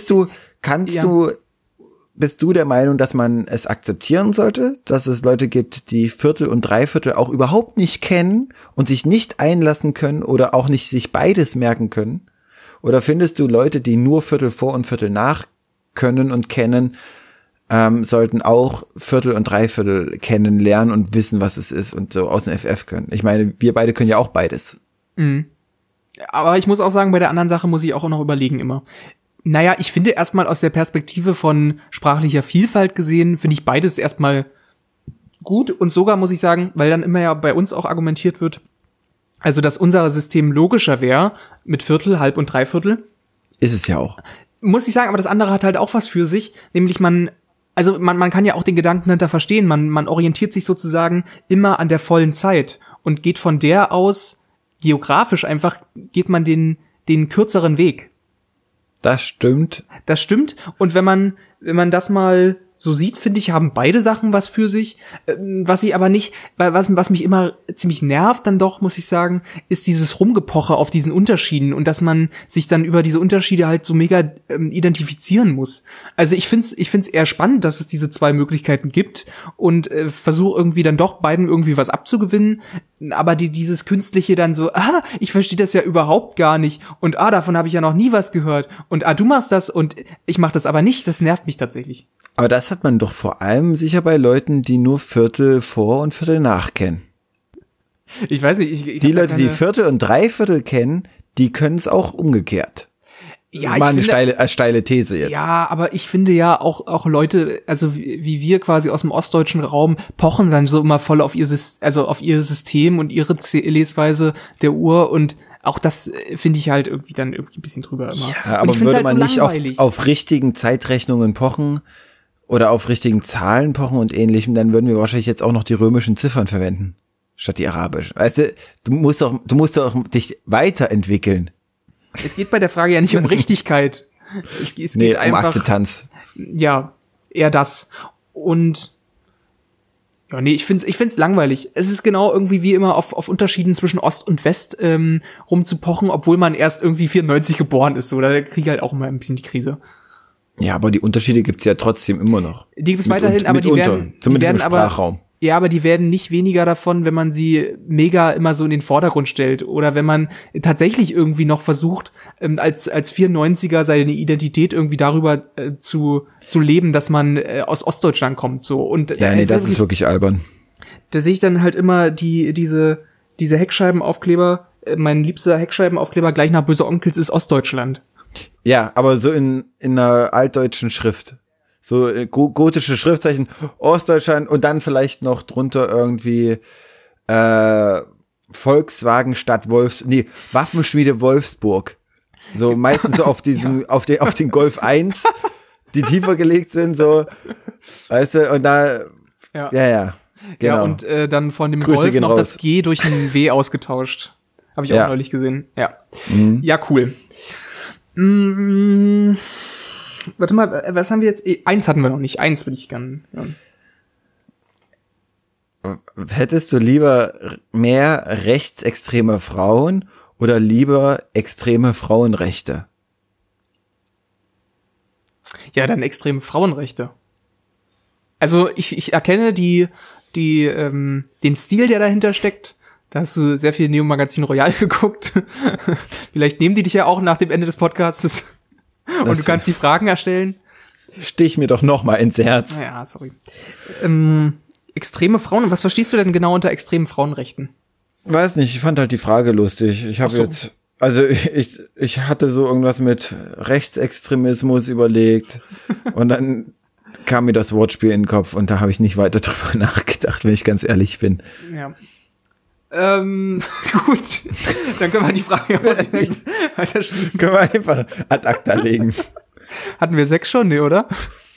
Bist du der Meinung, dass man es akzeptieren sollte, dass es Leute gibt, die Viertel und Dreiviertel auch überhaupt nicht kennen und sich nicht einlassen können oder auch nicht sich beides merken können? Oder findest du Leute, die nur Viertel vor und Viertel nach können und kennen, sollten auch Viertel und Dreiviertel kennen, lernen und wissen, was es ist und so aus dem FF können? Ich meine, wir beide können ja auch beides. Mhm. Aber ich muss auch sagen, bei der anderen Sache muss ich auch noch überlegen immer. Naja, ich finde erstmal aus der Perspektive von sprachlicher Vielfalt gesehen, finde ich beides erstmal gut. Und sogar muss ich sagen, weil dann immer ja bei uns auch argumentiert wird, also dass unser System logischer wäre mit Viertel, Halb und Dreiviertel. Ist es ja auch. Muss ich sagen, aber das andere hat halt auch was für sich, nämlich man kann ja auch den Gedanken dahinter verstehen, man orientiert sich sozusagen immer an der vollen Zeit und geht von der aus, geografisch einfach, geht man den kürzeren Weg. Das stimmt. Und wenn man das mal so sieht, finde ich, haben beide Sachen was für sich. Was ich aber nicht, was mich immer ziemlich nervt, dann doch, muss ich sagen, ist dieses Rumgepoche auf diesen Unterschieden und dass man sich dann über diese Unterschiede halt so mega identifizieren muss. Also ich find's eher spannend, dass es diese zwei Möglichkeiten gibt und versuche irgendwie dann doch beiden irgendwie was abzugewinnen. Aber dieses Künstliche dann so, ich verstehe das ja überhaupt gar nicht und davon habe ich ja noch nie was gehört und du machst das und ich mach das aber nicht, das nervt mich tatsächlich. Aber das hat man doch vor allem sicher bei Leuten, die nur Viertel vor und Viertel nach kennen. Ich weiß nicht, ich die Leute, die Viertel und Dreiviertel kennen, die können es auch umgekehrt. Ja, das ist mal eine steile These jetzt. Ja, aber ich finde ja auch Leute, also wie wir quasi aus dem ostdeutschen Raum pochen dann so immer voll auf ihr System und ihre Lesweise der Uhr und auch das finde ich halt irgendwie ein bisschen drüber immer. Ja, aber würde halt man so nicht auf richtigen Zeitrechnungen pochen oder auf richtigen Zahlen pochen und ähnlichem, dann würden wir wahrscheinlich jetzt auch noch die römischen Ziffern verwenden, statt die arabischen. Weißt du, du musst doch dich weiterentwickeln. Es geht bei der Frage ja nicht um Richtigkeit. Es geht einfach um Akzeptanz. Ja, eher das. Und ja, nee, ich find's langweilig. Es ist genau irgendwie wie immer auf Unterschieden zwischen Ost und West rumzupochen, obwohl man erst irgendwie 94 geboren ist. So, da kriege ich halt auch immer ein bisschen die Krise. Ja, aber die Unterschiede gibt's ja trotzdem immer noch. Die gibt's weiterhin, aber die werden zumindest im Sprachraum. Ja, aber die werden nicht weniger davon, wenn man sie mega immer so in den Vordergrund stellt oder wenn man tatsächlich irgendwie noch versucht, als 94er seine Identität irgendwie darüber zu leben, dass man aus Ostdeutschland kommt, so. Und ja, nee, das ist wirklich albern. Da sehe ich dann halt immer diese Heckscheibenaufkleber, mein liebster Heckscheibenaufkleber gleich nach Böse Onkels ist Ostdeutschland. Ja, aber so in einer altdeutschen Schrift. So gotische Schriftzeichen, Ostdeutschland und dann vielleicht noch drunter irgendwie Volkswagen-Stadt Waffenschmiede Wolfsburg. So meistens so auf diesem, auf den Golf 1, die tiefer gelegt sind, so, weißt du, und da, ja, genau. Ja, und dann von dem Grüße Golf noch raus. das G durch ein W ausgetauscht. Habe ich auch Ja. neulich gesehen. Ja. Mhm. Ja, cool. Warte mal, was haben wir jetzt? Eins hatten wir noch nicht. Eins würde ich gern hören. Hättest du lieber mehr rechtsextreme Frauen oder lieber extreme Frauenrechte? Ja, dann extreme Frauenrechte. Also ich erkenne den Stil, der dahinter steckt. Da hast du sehr viel Neo Magazin Royal geguckt. Vielleicht nehmen die dich ja auch nach dem Ende des Podcasts. Und du kannst die Fragen erstellen. Stich mir doch noch mal ins Herz. Ja, sorry. Extreme Frauen, was verstehst du denn genau unter extremen Frauenrechten? Weiß nicht, ich fand halt die Frage lustig. Ich habe jetzt, also ich hatte so irgendwas mit Rechtsextremismus überlegt und dann kam mir das Wortspiel in den Kopf und da habe ich nicht weiter drüber nachgedacht, wenn ich ganz ehrlich bin. Ja. Gut. Dann können wir die Frage weiter schieben. Können wir einfach ad acta legen. Hatten wir 6 schon, nee, oder?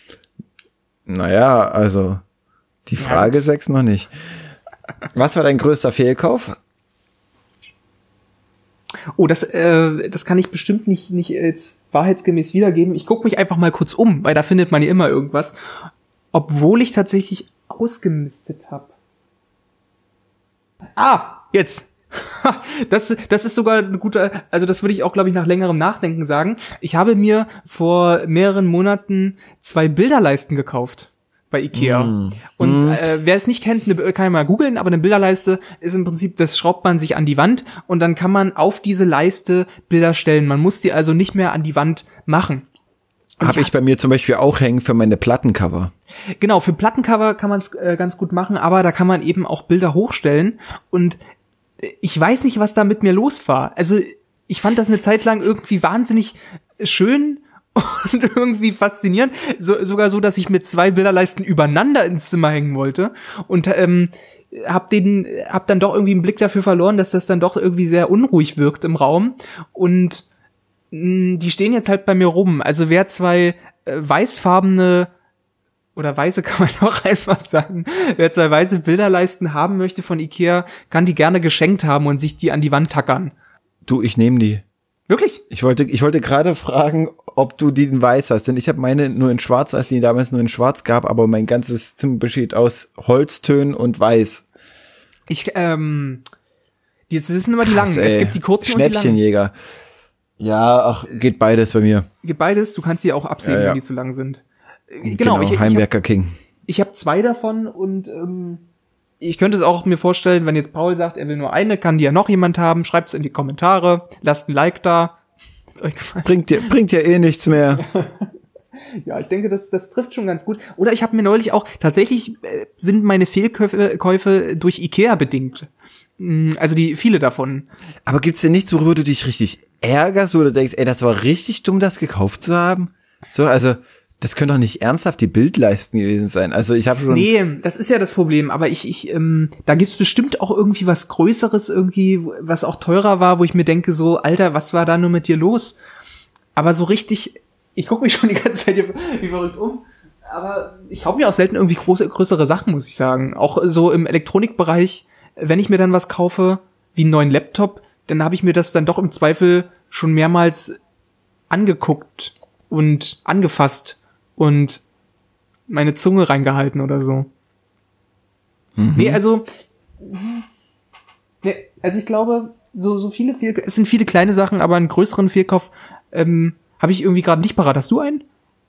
Naja, also die Frage 6 noch nicht. Was war dein größter Fehlkauf? Oh, das kann ich bestimmt nicht jetzt wahrheitsgemäß wiedergeben. Ich gucke mich einfach mal kurz um, weil da findet man ja immer irgendwas. Obwohl ich tatsächlich ausgemistet habe. Jetzt. Das ist sogar eine gute, also das würde ich auch, glaube ich, nach längerem Nachdenken sagen. Ich habe mir vor mehreren Monaten 2 Bilderleisten gekauft bei Ikea. Und wer es nicht kennt, kann ja mal googeln, aber eine Bilderleiste ist im Prinzip, das schraubt man sich an die Wand und dann kann man auf diese Leiste Bilder stellen. Man muss die also nicht mehr an die Wand machen. Habe ich bei mir zum Beispiel auch hängen für meine Plattencover. Genau, für Plattencover kann man es ganz gut machen, aber da kann man eben auch Bilder hochstellen und ich weiß nicht, was da mit mir los war. Also ich fand das eine Zeit lang irgendwie wahnsinnig schön und irgendwie faszinierend. Sogar so, dass ich mit 2 Bilderleisten übereinander ins Zimmer hängen wollte und hab dann doch irgendwie einen Blick dafür verloren, dass das dann doch irgendwie sehr unruhig wirkt im Raum und die stehen jetzt halt bei mir rum. Also wer 2 weißfarbene oder weiße kann man auch einfach sagen, wer 2 weiße Bilderleisten haben möchte von Ikea, kann die gerne geschenkt haben und sich die an die Wand tackern. Du, ich nehme die. Wirklich? Ich wollte gerade fragen, ob du die in weiß hast, denn ich habe meine nur in schwarz, als die damals nur in schwarz gab, aber mein ganzes Zimmer besteht aus Holztönen und weiß. Das sind immer die langen. Es gibt die kurzen und die langen. Schnäppchenjäger. Ja, ach, geht beides bei mir. Geht beides, du kannst die auch absehen, wenn die zu lang sind. Genau, Heimwerker King. Ich habe 2 davon und ich könnte es auch mir vorstellen, wenn jetzt Paul sagt, er will nur eine, kann die ja noch jemand haben, schreibt es in die Kommentare, lasst ein Like da. Hat's euch gefallen? Bringt ja eh nichts mehr. Ja, ich denke, das trifft schon ganz gut. Oder ich habe mir neulich auch, tatsächlich sind meine Fehlkäufe durch Ikea bedingt. Also viele davon. Aber gibt's denn nichts, worüber du dich richtig ärgerst, wo du denkst, ey, das war richtig dumm, das gekauft zu haben? So, also, das können doch nicht ernsthaft die Bildleisten gewesen sein. Also, ich habe schon... Nee, das ist ja das Problem. Aber da gibt's bestimmt auch irgendwie was Größeres irgendwie, was auch teurer war, wo ich mir denke so, Alter, was war da nur mit dir los? Aber so richtig, ich gucke mich schon die ganze Zeit hier wie verrückt um. Aber ich kaufe mir auch selten irgendwie größere Sachen, muss ich sagen. Auch so im Elektronikbereich, wenn ich mir dann was kaufe, wie einen neuen Laptop, dann habe ich mir das dann doch im Zweifel schon mehrmals angeguckt und angefasst und meine Zunge reingehalten oder so. Mhm. Also ich glaube, es sind viele kleine Sachen, aber einen größeren Fehlkauf habe ich irgendwie gerade nicht parat. Hast du einen?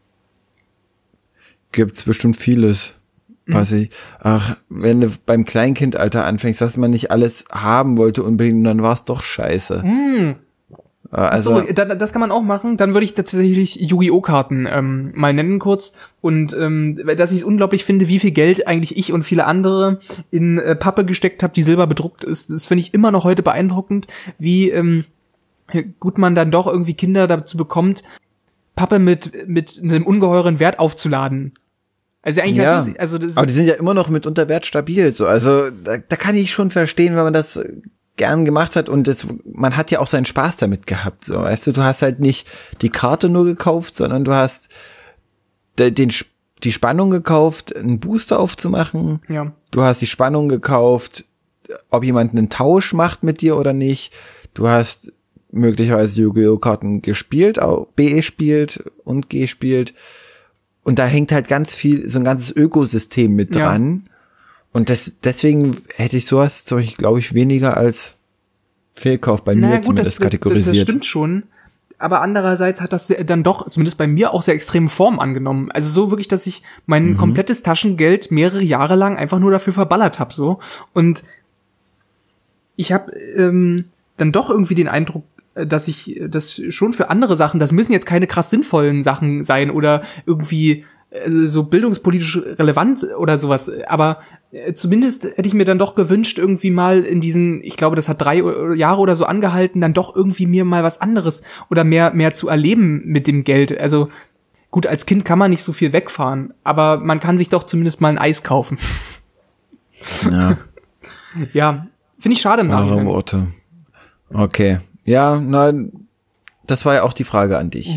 Gibt's bestimmt vieles. Wenn du beim Kleinkindalter anfängst, was man nicht alles haben wollte unbedingt, dann war es doch scheiße. Also das kann man auch machen. Dann würde ich tatsächlich Yu-Gi-Oh! Karten mal nennen kurz. Und dass ich es unglaublich finde, wie viel Geld eigentlich ich und viele andere in Pappe gesteckt habe, die silber bedruckt ist. Das finde ich immer noch heute beeindruckend, wie gut man dann doch irgendwie Kinder dazu bekommt, Pappe mit einem ungeheuren Wert aufzuladen. Also eigentlich aber die sind ja immer noch mitunter wertstabil, so. Also da kann ich schon verstehen, wenn man das gern gemacht hat und man hat ja auch seinen Spaß damit gehabt, so. Weißt du hast halt nicht die Karte nur gekauft, sondern du hast die Spannung gekauft, einen Booster aufzumachen. Ja. Du hast die Spannung gekauft, ob jemand einen Tausch macht mit dir oder nicht. Du hast möglicherweise Yu-Gi-Oh! Karten gespielt, auch B spielt und G spielt. Und da hängt halt ganz viel, so ein ganzes Ökosystem mit dran. Ja. Und deswegen hätte ich sowas, glaube ich, weniger als Fehlkauf bei mir zumindest kategorisiert. Das stimmt schon. Aber andererseits hat das dann doch, zumindest bei mir, auch sehr extreme Form angenommen. Also so wirklich, dass ich mein komplettes Taschengeld mehrere Jahre lang einfach nur dafür verballert habe, so. Und ich habe dann doch irgendwie den Eindruck, dass ich das schon für andere Sachen, das müssen jetzt keine krass sinnvollen Sachen sein oder irgendwie so bildungspolitisch relevant oder sowas, aber zumindest hätte ich mir dann doch gewünscht, irgendwie mal in diesen, ich glaube, das hat 3 Jahre oder so angehalten, dann doch irgendwie mir mal was anderes oder mehr zu erleben mit dem Geld. Also gut, als Kind kann man nicht so viel wegfahren, aber man kann sich doch zumindest mal ein Eis kaufen. Ja. Ja, finde ich schade im Nachhinein. Worte. Okay. Ja, nein, das war ja auch die Frage an dich.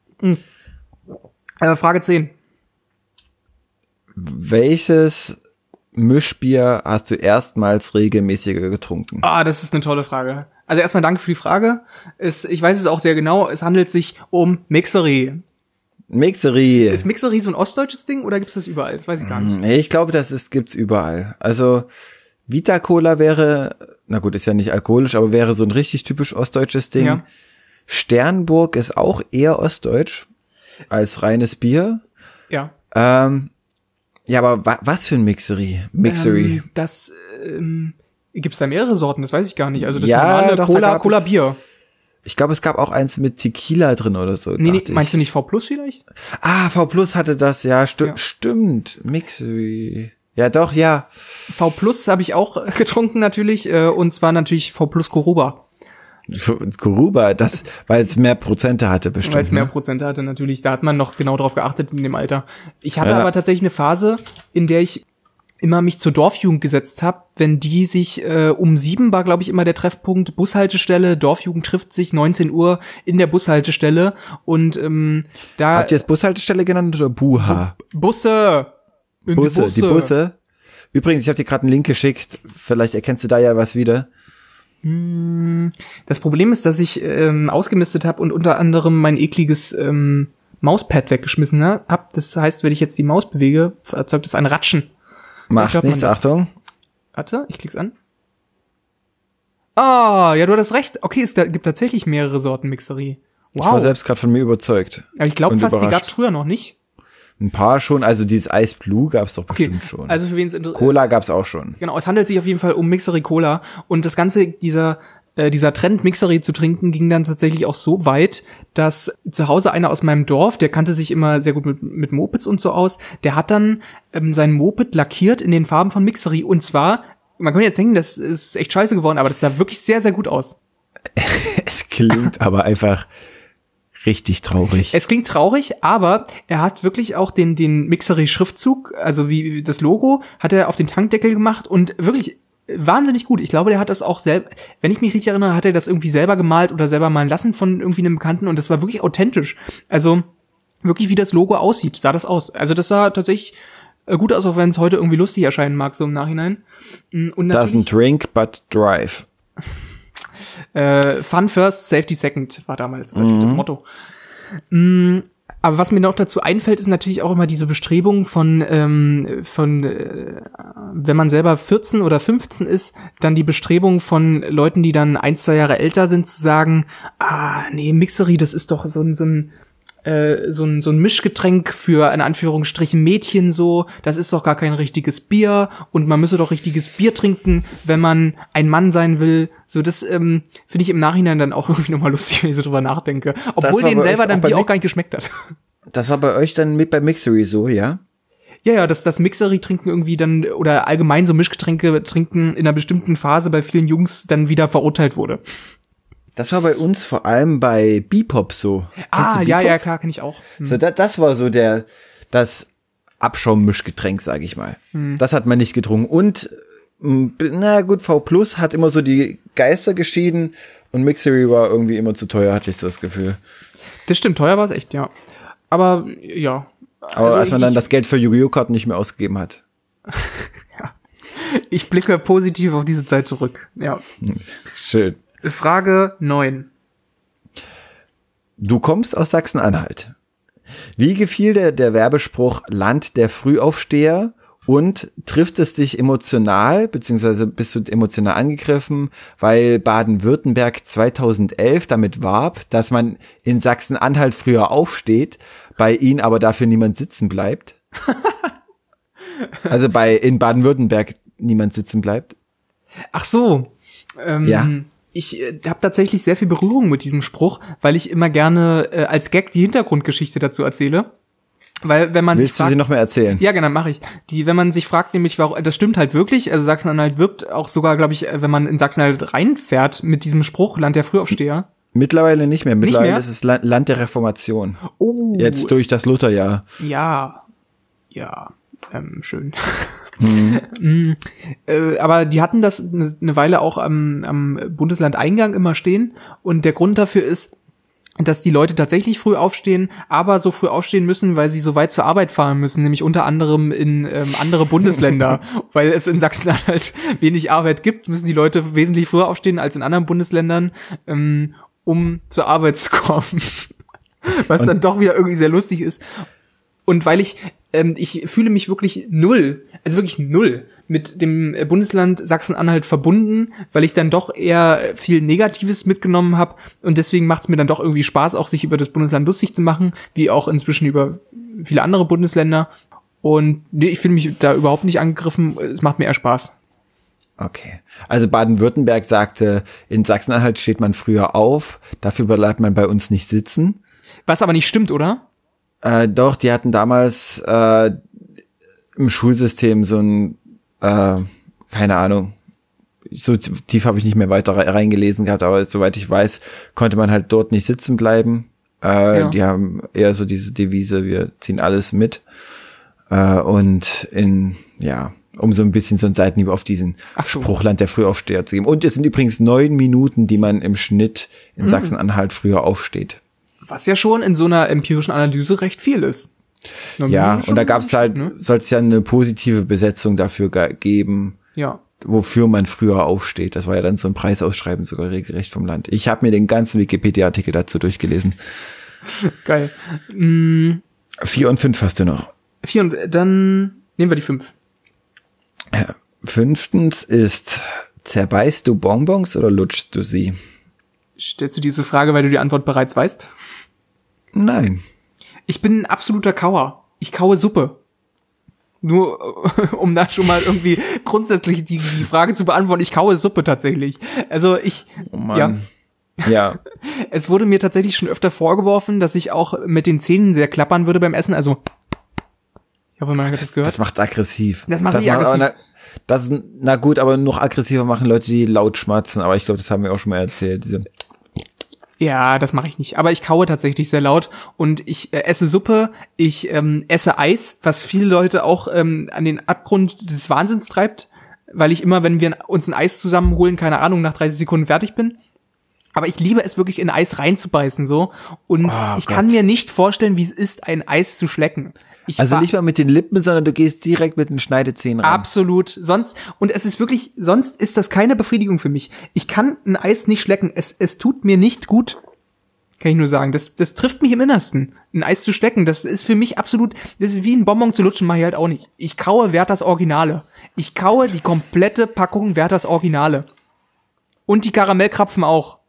Frage 10. Welches Mischbier hast du erstmals regelmäßiger getrunken? Das ist eine tolle Frage. Also erstmal danke für die Frage. Ich weiß es auch sehr genau. Es handelt sich um Mixery. Mixery. Ist Mixery so ein ostdeutsches Ding oder gibt's das überall? Das weiß ich gar nicht. Ich glaube, gibt's überall. Also Vita Cola wäre, na gut, ist ja nicht alkoholisch, aber wäre so ein richtig typisch ostdeutsches Ding. Ja. Sternburg ist auch eher ostdeutsch als reines Bier. Ja. Ja, aber was für ein Mixery? Gibt's da mehrere Sorten? Das weiß ich gar nicht. Also das normale Cola Bier. Ich glaube, es gab auch eins mit Tequila drin oder so. Nee, meinst du nicht V Plus vielleicht? V Plus hatte das, ja, stimmt. Mixery. Ja, doch, ja. V Plus habe ich auch getrunken natürlich, und zwar natürlich V Plus Coruba. Coruba, weil es mehr Prozente hatte bestimmt. Weil es mehr Prozente hatte natürlich, da hat man noch genau drauf geachtet in dem Alter. Ich hatte aber tatsächlich eine Phase, in der ich immer mich zur Dorfjugend gesetzt habe, wenn die sich um 7 war, glaube ich, immer der Treffpunkt, Bushaltestelle, Dorfjugend trifft sich, 19 Uhr in der Bushaltestelle und da... Habt ihr es Bushaltestelle genannt oder Buha? Busse! Die Busse. Übrigens, ich habe dir gerade einen Link geschickt, vielleicht erkennst du da ja was wieder. Das Problem ist, dass ich ausgemistet habe und unter anderem mein ekliges Mauspad weggeschmissen habe. Das heißt, wenn ich jetzt die Maus bewege, erzeugt es ein Ratschen. Macht nichts, Achtung. Warte, ich klick's an. Ah, ja, du hattest recht. Okay, es gibt tatsächlich mehrere Sorten Mixery. Wow. Ich war selbst gerade von mir überzeugt. Aber ich glaube fast, die gab's früher noch nicht. Ein paar schon, also dieses Ice Blue gab's doch bestimmt schon. Also für wen es Cola gab's auch schon. Genau, es handelt sich auf jeden Fall um Mixery Cola und das Ganze, dieser Trend, Mixery zu trinken, ging dann tatsächlich auch so weit, dass zu Hause einer aus meinem Dorf, der kannte sich immer sehr gut mit Mopeds und so aus, der hat dann sein Moped lackiert in den Farben von Mixery und zwar, man könnte jetzt denken, das ist echt scheiße geworden, aber das sah wirklich sehr, sehr gut aus. Es klingt aber einfach richtig traurig. Es klingt traurig, aber er hat wirklich auch den Mixery-Schriftzug, also wie das Logo, hat er auf den Tankdeckel gemacht und wirklich wahnsinnig gut. Ich glaube, der hat das auch selber, wenn ich mich richtig erinnere, hat er das irgendwie selber gemalt oder selber malen lassen von irgendwie einem Bekannten und das war wirklich authentisch. Also wirklich, wie das Logo aussieht, sah das aus. Also das sah tatsächlich gut aus, auch wenn es heute irgendwie lustig erscheinen mag, so im Nachhinein. Und doesn't drink, but drive. Fun first, safety second war damals natürlich das Motto. Aber was mir noch dazu einfällt, ist natürlich auch immer diese Bestrebung von wenn man selber 14 oder 15 ist, dann die Bestrebung von Leuten, die dann 1-2 Jahre älter sind, zu sagen, nee, Mixery, das ist doch so ein Mischgetränk für, in Anführungsstrichen, Mädchen so, das ist doch gar kein richtiges Bier und man müsse doch richtiges Bier trinken, wenn man ein Mann sein will. So, das finde ich im Nachhinein dann auch irgendwie nochmal lustig, wenn ich so drüber nachdenke. Obwohl denen selber dann Bier auch gar nicht geschmeckt hat. Das war bei euch dann mit bei Mixery so, ja? Ja, dass das Mixery-Trinken irgendwie dann, oder allgemein so Mischgetränke trinken in einer bestimmten Phase bei vielen Jungs dann wieder verurteilt wurde. Das war bei uns vor allem bei Bebop so. Ja, klar, kenn ich auch. So, das war so das Abschaummischgetränk, sage ich mal. Das hat man nicht getrunken. Und, na gut, V Plus hat immer so die Geister geschieden und Mixery war irgendwie immer zu teuer, hatte ich so das Gefühl. Das stimmt, teuer war es echt, ja. Aber, ja. Aber als man dann das Geld für Yu-Gi-Oh! Karten nicht mehr ausgegeben hat. Ja. Ich blicke positiv auf diese Zeit zurück, ja. Schön. Frage 9. Du kommst aus Sachsen-Anhalt. Wie gefiel der Werbespruch Land der Frühaufsteher und trifft es dich emotional, beziehungsweise bist du emotional angegriffen, weil Baden-Württemberg 2011 damit warb, dass man in Sachsen-Anhalt früher aufsteht, bei ihnen aber dafür niemand sitzen bleibt? Also in Baden-Württemberg niemand sitzen bleibt? Ach so. Ja. Ich habe tatsächlich sehr viel Berührung mit diesem Spruch, weil ich immer gerne als Gag die Hintergrundgeschichte dazu erzähle. Weil wenn man Willst sich fragt, du sie noch mehr erzählen? Ja, genau, mache ich. Wenn man sich fragt, nämlich, warum, das stimmt halt wirklich, also Sachsen-Anhalt wirbt auch sogar, glaube ich, wenn man in Sachsen-Anhalt reinfährt mit diesem Spruch, Land der Frühaufsteher. Mittlerweile nicht mehr. Mittlerweile mehr? ist es Land der Reformation. Oh. Jetzt durch das Lutherjahr. Ja, schön. Aber die hatten das eine Weile auch am Bundeslandeingang immer stehen und der Grund dafür ist, dass die Leute tatsächlich früh aufstehen, aber so früh aufstehen müssen, weil sie so weit zur Arbeit fahren müssen, nämlich unter anderem in andere Bundesländer. Weil es in Sachsen-Anhalt wenig Arbeit gibt, müssen die Leute wesentlich früher aufstehen als in anderen Bundesländern, um zur Arbeit zu kommen. Was dann doch wieder irgendwie sehr lustig ist. Und weil ich fühle mich wirklich null mit dem Bundesland Sachsen-Anhalt verbunden, weil ich dann doch eher viel Negatives mitgenommen habe und deswegen macht es mir dann doch irgendwie Spaß, auch sich über das Bundesland lustig zu machen, wie auch inzwischen über viele andere Bundesländer. Und nee, ich fühle mich da überhaupt nicht angegriffen, es macht mir eher Spaß. Okay. Also Baden-Württemberg sagte, in Sachsen-Anhalt steht man früher auf, dafür bleibt man bei uns nicht sitzen. Was aber nicht stimmt, oder? Doch, die hatten damals im Schulsystem so ein, keine Ahnung, so tief habe ich nicht mehr weiter reingelesen gehabt, aber soweit ich weiß, konnte man halt dort nicht sitzen bleiben. Ja. Die haben eher so diese Devise, wir ziehen alles mit. Und um so ein bisschen so ein Seitenhieb auf diesen Spruchland der Frühaufsteher zu geben. Und es sind übrigens 9 Minuten, die man im Schnitt in Sachsen-Anhalt früher aufsteht. Was ja schon in so einer empirischen Analyse recht viel ist. Ja, und da gab's halt, soll es ja eine positive Besetzung dafür geben. Ja. wofür man früher aufsteht. Das war ja dann so ein Preisausschreiben sogar regelrecht vom Land. Ich habe mir den ganzen Wikipedia-Artikel dazu durchgelesen. Geil. 4 und 5 hast du noch. 4 und dann nehmen wir die 5. 5. ist, zerbeißt du Bonbons oder lutschst du sie? Stellst du diese Frage, weil du die Antwort bereits weißt? Nein. Ich bin ein absoluter Kauer. Ich kaue Suppe. Nur, um da schon mal irgendwie grundsätzlich die Frage zu beantworten, ich kaue Suppe tatsächlich. Also oh Mann. Ja. Es wurde mir tatsächlich schon öfter vorgeworfen, dass ich auch mit den Zähnen sehr klappern würde beim Essen. Also, ich hoffe, man hat das gehört. Das macht aggressiv. Das macht nicht aggressiv. Na gut, aber noch aggressiver machen Leute, die laut schmatzen. Aber ich glaube, das haben wir auch schon mal erzählt. Ja, das mache ich nicht. Aber ich kaue tatsächlich sehr laut und ich esse Suppe, ich esse Eis, was viele Leute auch an den Abgrund des Wahnsinns treibt, weil ich immer, wenn wir uns ein Eis zusammenholen, keine Ahnung, nach 30 Sekunden fertig bin. Aber ich liebe es wirklich, in Eis reinzubeißen so und ich kann mir nicht vorstellen, wie es ist, ein Eis zu schlecken. Also nicht mal mit den Lippen, sondern du gehst direkt mit den Schneidezähnen rein. Absolut. Sonst ist das keine Befriedigung für mich. Ich kann ein Eis nicht schlecken. Es tut mir nicht gut. Kann ich nur sagen. Das trifft mich im Innersten. Ein Eis zu schlecken, das ist für mich absolut, das ist wie ein Bonbon zu lutschen, mache ich halt auch nicht. Ich kaue Werthers Originale. Ich kaue die komplette Packung Werthers Originale. Und die Karamellkrapfen auch.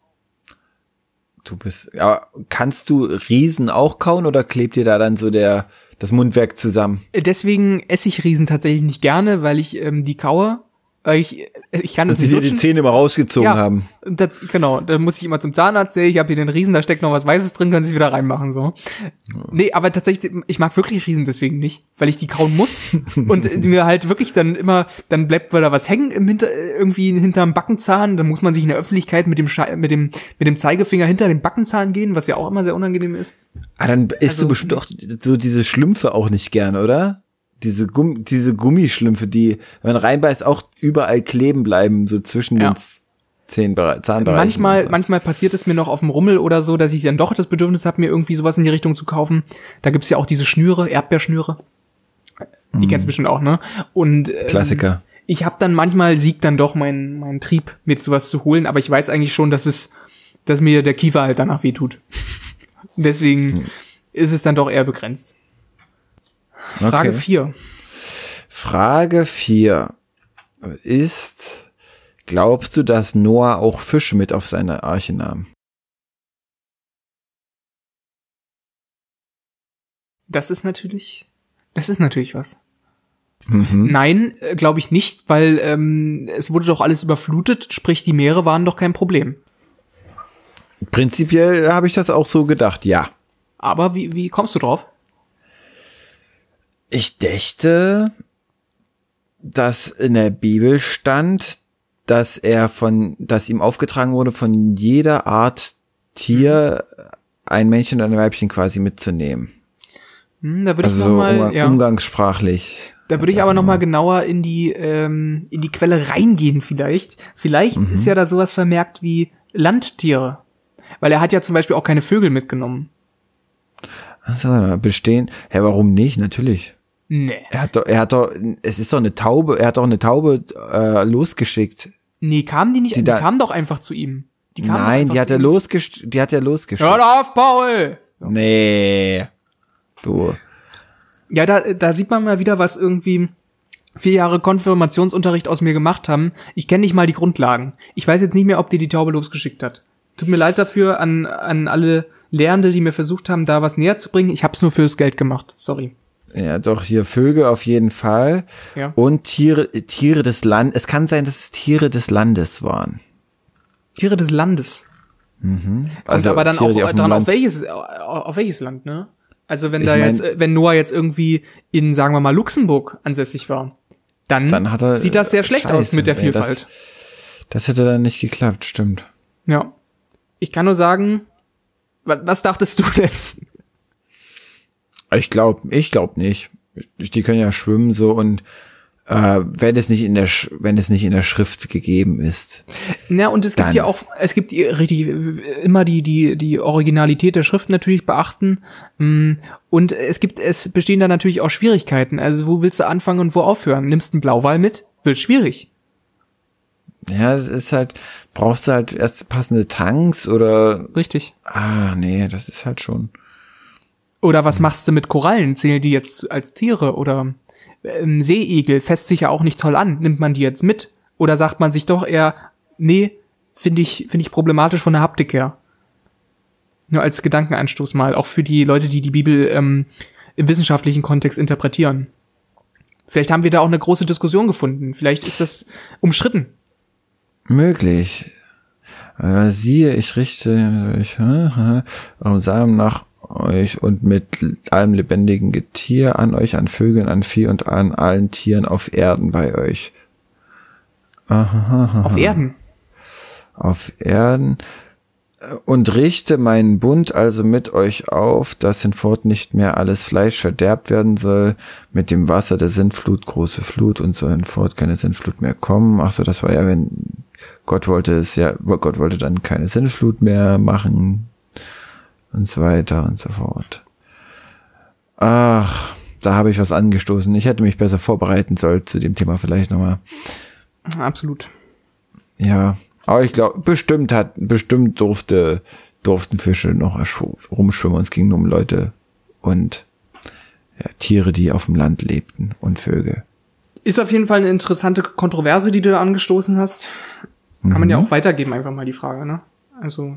Aber kannst du Riesen auch kauen oder klebt dir da dann so das Mundwerk zusammen? Deswegen esse ich Riesen tatsächlich nicht gerne, weil ich die kaue. Ich kann das nicht lutschen. Und sie dir die Zähne immer rausgezogen haben. Genau, da muss ich immer zum Zahnarzt, ich habe hier den Riesen, da steckt noch was Weißes drin, können sie es wieder reinmachen, so. Ja. Nee, aber tatsächlich, ich mag wirklich Riesen deswegen nicht, weil ich die kauen muss und mir halt wirklich dann bleibt wieder was hängen irgendwie hinterm Backenzahn, dann muss man sich in der Öffentlichkeit mit dem Zeigefinger hinter dem Backenzahn gehen, was ja auch immer sehr unangenehm ist. Dann isst du bestimmt auch so diese Schlümpfe auch nicht gern, oder? Diese Gummischlümpfe, die, wenn man reinbeißt, auch überall kleben bleiben, so zwischen den Zahnbereichen. Manchmal passiert es mir noch auf dem Rummel oder so, dass ich dann doch das Bedürfnis habe, mir irgendwie sowas in die Richtung zu kaufen. Da gibt's ja auch diese Schnüre, Erdbeerschnüre. Die kennst du bestimmt auch, ne? Und Klassiker. Ich habe dann manchmal siegt dann doch mein Trieb, mir sowas zu holen, aber ich weiß eigentlich schon, dass mir der Kiefer halt danach wehtut. Deswegen ist es dann doch eher begrenzt. Frage 4. Frage 4 ist, glaubst du, dass Noah auch Fische mit auf seine Arche nahm? Das ist natürlich was. Nein, glaube ich nicht, weil es wurde doch alles überflutet, sprich die Meere waren doch kein Problem. Prinzipiell habe ich das auch so gedacht, ja. Aber wie kommst du drauf? Ich dächte, dass in der Bibel stand, dass ihm aufgetragen wurde, von jeder Art Tier ein Männchen und ein Weibchen quasi mitzunehmen. Da würde ich noch mal, umgangssprachlich. Da würde ich aber noch mal genauer in die Quelle reingehen vielleicht. Vielleicht ist ja da sowas vermerkt wie Landtiere. Weil er hat ja zum Beispiel auch keine Vögel mitgenommen. Achso, bestehen. Hä, warum nicht? Natürlich. Nee. Es ist doch eine Taube, er hat doch eine Taube losgeschickt. Nee, kamen die nicht, die kamen doch einfach zu ihm. Die hat er losgeschickt. Hör auf, Paul! So. Nee. Du. Ja, da sieht man mal wieder, was irgendwie 4 Jahre Konfirmationsunterricht aus mir gemacht haben. Ich kenne nicht mal die Grundlagen. Ich weiß jetzt nicht mehr, ob die Taube losgeschickt hat. Tut mir leid dafür an alle Lehrende, die mir versucht haben, da was näher zu bringen. Ich hab's nur fürs Geld gemacht. Sorry. Ja, doch, hier Vögel auf jeden Fall. Ja. Und Tiere des Landes. Es kann sein, dass es Tiere des Landes waren. Tiere des Landes. Mhm. Also aber dann Tiere, auch dran, auf welches Land, ne? Also wenn Noah jetzt irgendwie in, sagen wir mal, Luxemburg ansässig war, dann sieht das sehr schlecht aus mit der Vielfalt. Das hätte dann nicht geklappt, stimmt. Ja. Ich kann nur sagen, was dachtest du denn? Ich glaube nicht. Die können ja schwimmen so und wenn es nicht in der Schrift gegeben ist. Ja, und es gibt ja auch, immer die Originalität der Schrift natürlich beachten. Und es bestehen da natürlich auch Schwierigkeiten. Also wo willst du anfangen und wo aufhören? Nimmst einen Blauwal mit? Wird schwierig. Ja, es ist halt, brauchst du halt erst passende Tanks oder. Richtig. Nee, das ist halt schon. Oder was machst du mit Korallen? Zählen die jetzt als Tiere? Oder Seeigel fässt sich ja auch nicht toll an. Nimmt man die jetzt mit? Oder sagt man sich doch eher, nee, finde ich problematisch von der Haptik her. Nur als Gedankenanstoß mal, auch für die Leute, die die Bibel im wissenschaftlichen Kontext interpretieren. Vielleicht haben wir da auch eine große Diskussion gefunden. Vielleicht ist das umstritten. Möglich. Siehe, ich richte euch Samen nach euch und mit allem lebendigen Getier an euch, an Vögeln, an Vieh und an allen Tieren auf Erden bei euch. Auf Erden? Auf Erden. Und richte meinen Bund also mit euch auf, dass hinfort nicht mehr alles Fleisch verderbt werden soll, mit dem Wasser der Sintflut, große Flut, und soll hinfort keine Sintflut mehr kommen. Ach so, das war ja, wenn Gott wollte dann keine Sintflut mehr machen und so weiter und so fort. Ach, da habe ich was angestoßen. Ich hätte mich besser vorbereiten sollen zu dem Thema vielleicht nochmal. Absolut. Ja. Aber ich glaube, bestimmt durften Fische noch rumschwimmen, und es ging nur um Leute und Tiere, die auf dem Land lebten, und Vögel. Ist auf jeden Fall eine interessante Kontroverse, die du da angestoßen hast. Kann man ja auch weitergeben, einfach mal die Frage, ne? Also.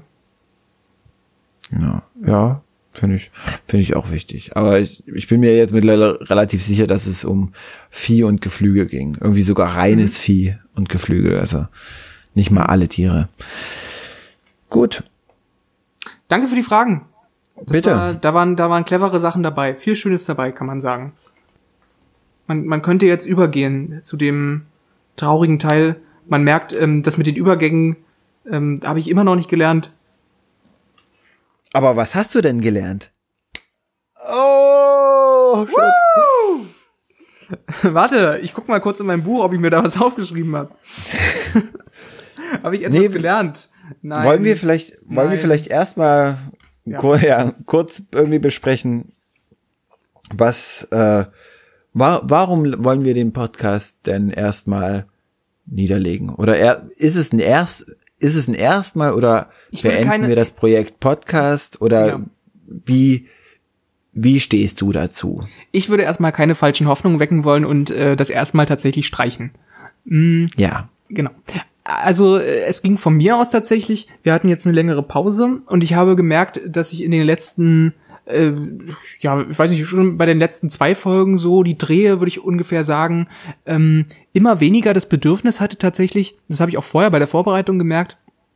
Ja, finde ich auch wichtig. Aber ich bin mir jetzt mittlerweile relativ sicher, dass es um Vieh und Geflügel ging. Irgendwie sogar reines Vieh und Geflügel, also nicht mal alle Tiere. Gut. Danke für die Fragen. Bitte. Da waren clevere Sachen dabei. Viel Schönes dabei, kann man sagen. Man könnte jetzt übergehen zu dem traurigen Teil. Man merkt, das mit den Übergängen habe ich immer noch nicht gelernt. Aber was hast du denn gelernt? Oh, Warte, ich guck mal kurz in mein Buch, ob ich mir da was aufgeschrieben habe. Habe ich etwas gelernt? Nein. Wollen wir vielleicht erstmal kurz irgendwie besprechen, was warum wollen wir den Podcast denn erstmal niederlegen? Oder ist es ein erstmal oder beenden wir das Projekt Podcast, oder wie stehst du dazu? Ich würde erstmal keine falschen Hoffnungen wecken wollen und das erstmal tatsächlich streichen. Ja. Genau. Also es ging von mir aus tatsächlich, wir hatten jetzt eine längere Pause und ich habe gemerkt, dass ich in den letzten, ich weiß nicht, schon bei den letzten 2 Folgen so, die Drehe, würde ich ungefähr sagen, immer weniger das Bedürfnis hatte tatsächlich, das habe ich auch vorher bei der Vorbereitung gemerkt,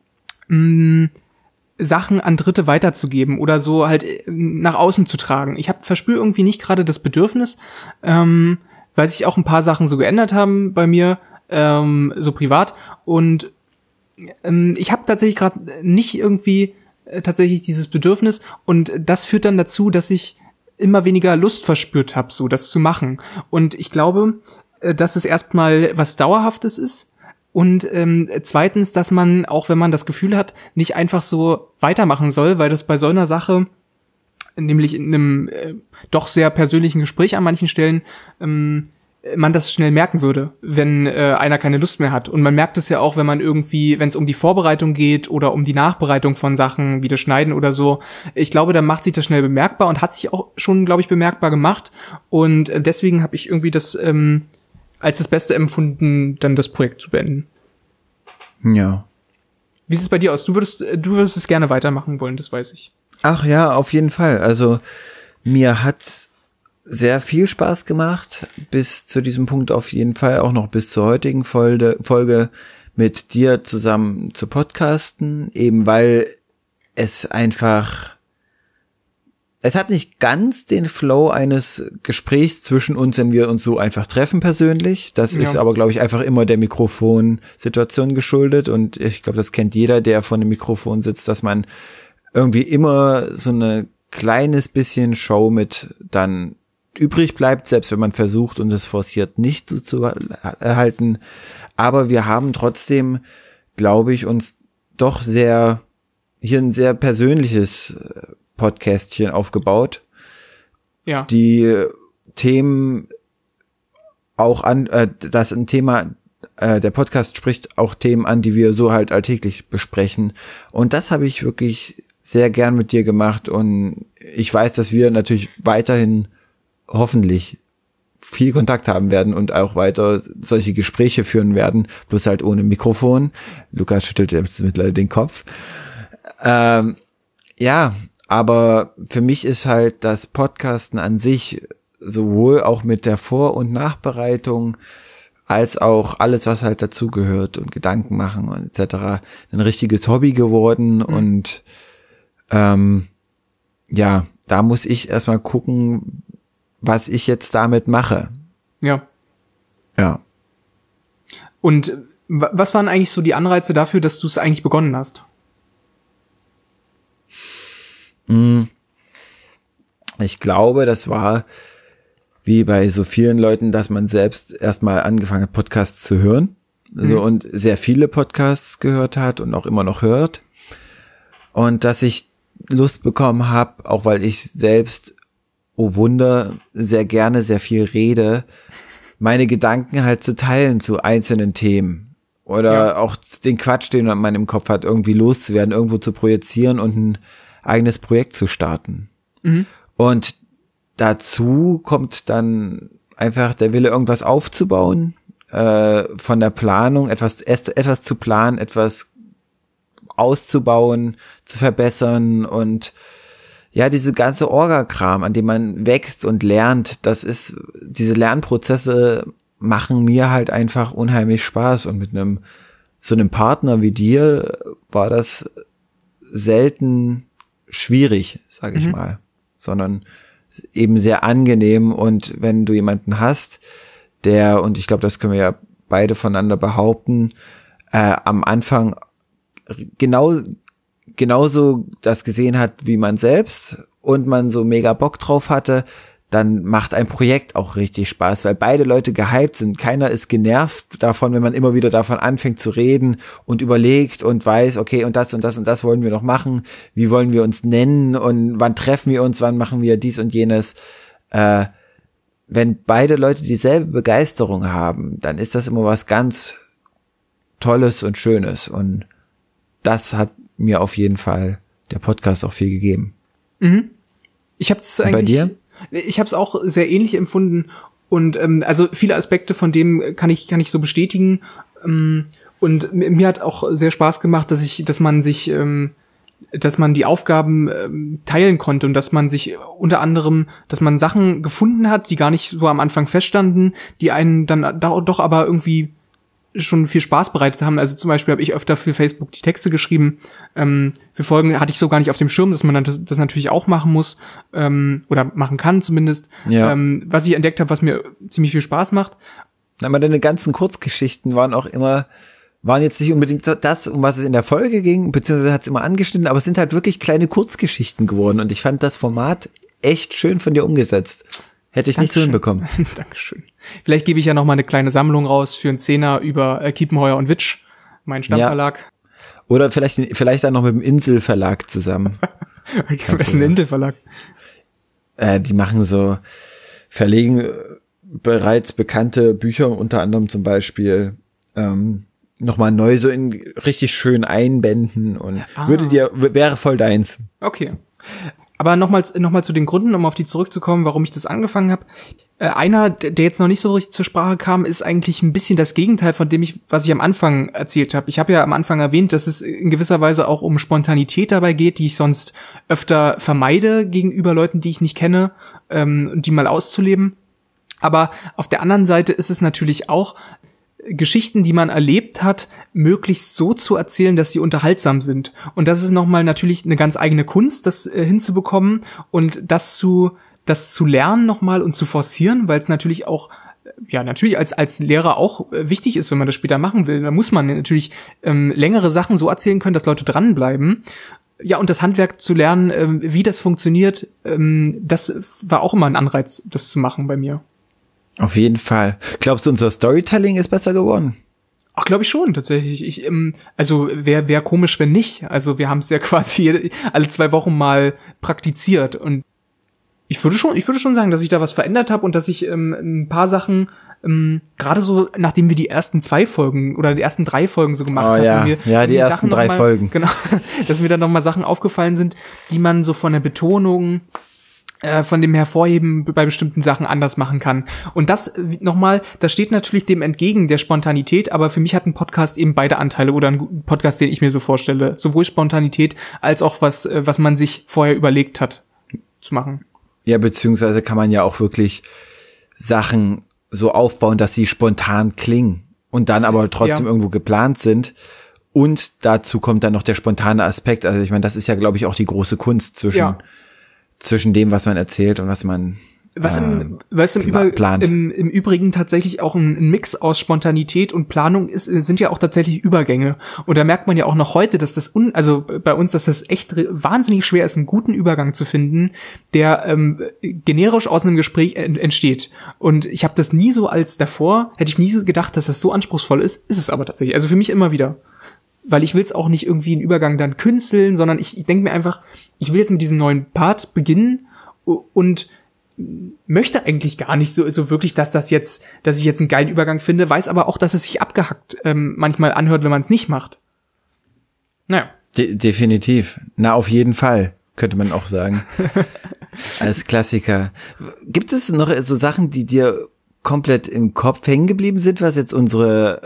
Sachen an Dritte weiterzugeben oder so halt nach außen zu tragen. Ich verspüre irgendwie nicht gerade das Bedürfnis, weil sich auch ein paar Sachen so geändert haben bei mir, so privat, und ich habe tatsächlich gerade nicht irgendwie tatsächlich dieses Bedürfnis, und das führt dann dazu, dass ich immer weniger Lust verspürt habe, so das zu machen. Und ich glaube, dass es erstmal was Dauerhaftes ist, und zweitens, dass man, auch wenn man das Gefühl hat, nicht einfach so weitermachen soll, weil das bei so einer Sache, nämlich in einem doch sehr persönlichen Gespräch an manchen Stellen, man das schnell merken würde, wenn einer keine Lust mehr hat. Und man merkt es ja auch, wenn es um die Vorbereitung geht oder um die Nachbereitung von Sachen, wie das Schneiden oder so. Ich glaube, dann macht sich das schnell bemerkbar und hat sich auch schon, glaube ich, bemerkbar gemacht. Und deswegen habe ich irgendwie das als das Beste empfunden, dann das Projekt zu beenden. Ja. Wie sieht es bei dir aus? Du würdest es gerne weitermachen wollen, das weiß ich. Ach ja, auf jeden Fall. Also mir hat's sehr viel Spaß gemacht, bis zu diesem Punkt auf jeden Fall, auch noch bis zur heutigen Folge mit dir zusammen zu podcasten, eben weil es hat nicht ganz den Flow eines Gesprächs zwischen uns, wenn wir uns so einfach treffen persönlich. Das ist aber, glaube ich, einfach immer der Mikrofonsituation geschuldet, und ich glaube, das kennt jeder, der vor einem Mikrofon sitzt, dass man irgendwie immer so eine kleines bisschen Show mit dann übrig bleibt, selbst wenn man versucht und es forciert nicht so zu erhalten. Aber wir haben trotzdem, glaube ich, uns doch hier ein sehr persönliches Podcastchen aufgebaut. Ja. Die Themen auch das ein Thema der Podcast spricht auch Themen an, die wir so halt alltäglich besprechen. Und das habe ich wirklich sehr gern mit dir gemacht. Und ich weiß, dass wir natürlich weiterhin hoffentlich viel Kontakt haben werden und auch weiter solche Gespräche führen werden, bloß halt ohne Mikrofon. Lukas schüttelt jetzt mittlerweile den Kopf. Ja, aber für mich ist halt das Podcasten an sich sowohl auch mit der Vor- und Nachbereitung als auch alles, was halt dazugehört und Gedanken machen und etc. ein richtiges Hobby geworden. Und ja, da muss ich erstmal gucken, was ich jetzt damit mache. Ja. Ja. Und was waren eigentlich so die Anreize dafür, dass du es eigentlich begonnen hast? Ich glaube, das war wie bei so vielen Leuten, dass man selbst erstmal angefangen hat, Podcasts zu hören. So, und sehr viele Podcasts gehört hat und auch immer noch hört. Und dass ich Lust bekommen habe, auch weil ich selbst, oh Wunder, sehr gerne sehr viel rede, meine Gedanken halt zu teilen zu einzelnen Themen. Oder auch den Quatsch, den man im Kopf hat, irgendwie loszuwerden, irgendwo zu projizieren und ein eigenes Projekt zu starten. Und dazu kommt dann einfach der Wille, irgendwas aufzubauen, von der Planung, etwas zu planen, etwas auszubauen, zu verbessern und ja, diese ganze Orga-Kram, an dem man wächst und lernt, diese Lernprozesse machen mir halt einfach unheimlich Spaß und mit so einem Partner wie dir war das selten schwierig, sage ich mal, sondern eben sehr angenehm. Und wenn du jemanden hast, und ich glaube, das können wir ja beide voneinander behaupten, am Anfang genauso das gesehen hat wie man selbst und man so mega Bock drauf hatte, dann macht ein Projekt auch richtig Spaß, weil beide Leute gehypt sind. Keiner ist genervt davon, wenn man immer wieder davon anfängt zu reden und überlegt und weiß, okay, und das und das und das wollen wir noch machen. Wie wollen wir uns nennen und wann treffen wir uns, wann machen wir dies und jenes. Wenn beide Leute dieselbe Begeisterung haben, dann ist das immer was ganz Tolles und Schönes. Und das hat mir auf jeden Fall der Podcast auch viel gegeben. Ich habe es eigentlich. Bei dir? Ich habe es auch sehr ähnlich empfunden und also viele Aspekte von dem kann ich so bestätigen und mir hat auch sehr Spaß gemacht, dass man die Aufgaben teilen konnte und dass man sich unter anderem, dass man Sachen gefunden hat, die gar nicht so am Anfang feststanden, die einen dann doch aber irgendwie schon viel Spaß bereitet haben. Also zum Beispiel habe ich öfter für Facebook die Texte geschrieben. Für Folgen hatte ich so gar nicht auf dem Schirm, dass man dann das natürlich auch machen muss oder machen kann zumindest. Ja. Was ich entdeckt habe, was mir ziemlich viel Spaß macht. Aber deine ganzen Kurzgeschichten waren jetzt nicht unbedingt das, um was es in der Folge ging, beziehungsweise hat es immer angeschnitten, aber es sind halt wirklich kleine Kurzgeschichten geworden und ich fand das Format echt schön von dir umgesetzt. Hätte ich nicht so hinbekommen. Dankeschön. Vielleicht gebe ich ja noch mal eine kleine Sammlung raus für einen Zehner über Kiepenheuer und Witsch, mein Stammverlag. Ja. Oder vielleicht dann noch mit dem Inselverlag zusammen. Was ist ein Inselverlag? Die machen verlegen bereits bekannte Bücher, unter anderem zum Beispiel nochmal neu so in richtig schön Einbänden und wäre voll deins. Okay. Aber nochmal zu den Gründen, um auf die zurückzukommen, warum ich das angefangen habe. Einer, der jetzt noch nicht so richtig zur Sprache kam, ist eigentlich ein bisschen das Gegenteil von dem, was ich am Anfang erzählt habe. Ich habe ja am Anfang erwähnt, dass es in gewisser Weise auch um Spontanität dabei geht, die ich sonst öfter vermeide gegenüber Leuten, die ich nicht kenne, die mal auszuleben. Aber auf der anderen Seite ist es natürlich auch Geschichten, die man erlebt hat, möglichst so zu erzählen, dass sie unterhaltsam sind. Und das ist nochmal natürlich eine ganz eigene Kunst, das hinzubekommen und das zu lernen nochmal und zu forcieren, weil es natürlich auch, ja, natürlich als Lehrer auch wichtig ist, wenn man das später machen will. Da muss man natürlich längere Sachen so erzählen können, dass Leute dranbleiben. Ja, und das Handwerk zu lernen, wie das funktioniert, das war auch immer ein Anreiz, das zu machen bei mir. Auf jeden Fall. Glaubst du, unser Storytelling ist besser geworden? Ach, glaube ich schon, tatsächlich. Also wär komisch, wenn nicht. Also wir haben es ja quasi alle 2 Wochen mal praktiziert und ich würde schon sagen, dass ich da was verändert habe und dass ich ein paar Sachen gerade so, nachdem wir die ersten 2 Folgen oder die ersten 3 Folgen so gemacht hatten. Ja, die ersten 3 Folgen. Genau, dass mir dann nochmal Sachen aufgefallen sind, die man so von der Betonung, von dem Hervorheben bei bestimmten Sachen anders machen kann. Und das nochmal, das steht natürlich dem entgegen der Spontanität, aber für mich hat ein Podcast eben beide Anteile oder ein Podcast, den ich mir so vorstelle. Sowohl Spontanität als auch was man sich vorher überlegt hat zu machen. Ja, beziehungsweise kann man ja auch wirklich Sachen so aufbauen, dass sie spontan klingen und dann aber trotzdem irgendwo geplant sind. Und dazu kommt dann noch der spontane Aspekt. Also ich meine, das ist ja, glaube ich, auch die große Kunst zwischen dem, was man erzählt und was man plant. Im Übrigen tatsächlich auch ein Mix aus Spontanität und Planung sind ja auch tatsächlich Übergänge. Und da merkt man ja auch noch heute, dass bei uns, dass das echt wahnsinnig schwer ist, einen guten Übergang zu finden, der generisch aus einem Gespräch entsteht. Und ich habe das nie so hätte ich nie so gedacht, dass das so anspruchsvoll ist es aber tatsächlich. Also für mich immer wieder. Weil ich will es auch nicht irgendwie einen Übergang dann künsteln, sondern ich denke mir einfach, ich will jetzt mit diesem neuen Part beginnen und möchte eigentlich gar nicht so wirklich, dass ich jetzt einen geilen Übergang finde, weiß aber auch, dass es sich abgehackt manchmal anhört, wenn man es nicht macht. Naja. Definitiv. Na, auf jeden Fall, könnte man auch sagen. Als Klassiker. Gibt es noch so Sachen, die dir komplett im Kopf hängen geblieben sind, was jetzt unser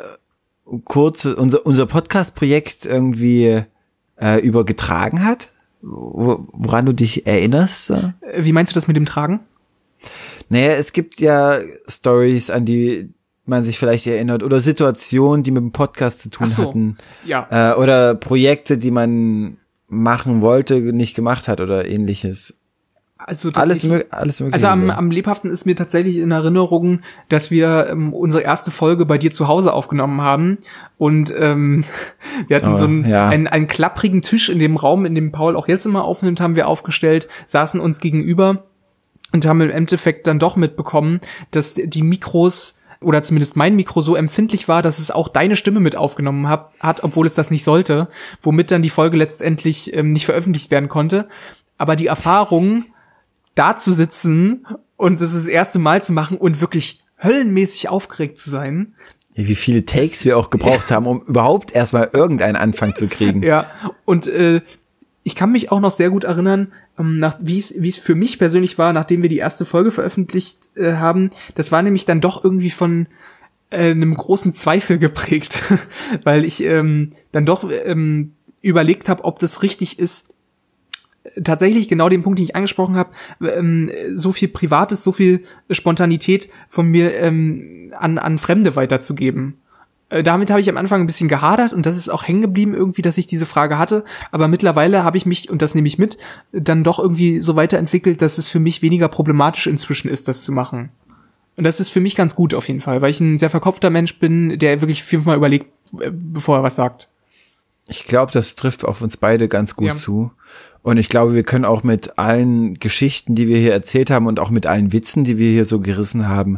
Podcast-Projekt irgendwie übergetragen hat? Woran du dich erinnerst? Wie meinst du das mit dem Tragen? Naja, es gibt ja Stories, an die man sich vielleicht erinnert oder Situationen, die mit dem Podcast zu tun hatten. Ja. Oder Projekte, die man machen wollte, nicht gemacht hat oder ähnliches. Also alles mögliche. Also am lebhaften ist mir tatsächlich in Erinnerung, dass wir unsere erste Folge bei dir zu Hause aufgenommen haben und wir hatten einen klapprigen Tisch in dem Raum, in dem Paul auch jetzt immer aufnimmt, haben wir aufgestellt, saßen uns gegenüber und haben im Endeffekt dann doch mitbekommen, dass die Mikros oder zumindest mein Mikro so empfindlich war, dass es auch deine Stimme mit aufgenommen hat, obwohl es das nicht sollte, womit dann die Folge letztendlich nicht veröffentlicht werden konnte. Aber die Erfahrung, da zu sitzen und das erste Mal zu machen und wirklich höllenmäßig aufgeregt zu sein. Wie viele Takes wir auch gebraucht haben, um überhaupt erstmal irgendeinen Anfang zu kriegen. Ja, und ich kann mich auch noch sehr gut erinnern, wie es für mich persönlich war, nachdem wir die erste Folge veröffentlicht haben. Das war nämlich dann doch irgendwie von einem großen Zweifel geprägt, weil ich dann doch überlegt habe, ob das richtig ist, tatsächlich genau den Punkt, den ich angesprochen habe, so viel Privates, so viel Spontanität von mir an Fremde weiterzugeben. Damit habe ich am Anfang ein bisschen gehadert und das ist auch hängen geblieben irgendwie, dass ich diese Frage hatte, aber mittlerweile habe ich mich, und das nehme ich mit, dann doch irgendwie so weiterentwickelt, dass es für mich weniger problematisch inzwischen ist, das zu machen. Und das ist für mich ganz gut auf jeden Fall, weil ich ein sehr verkopfter Mensch bin, der wirklich 5-mal überlegt, bevor er was sagt. Ich glaube, das trifft auf uns beide ganz gut zu. Und ich glaube, wir können auch mit allen Geschichten, die wir hier erzählt haben und auch mit allen Witzen, die wir hier so gerissen haben,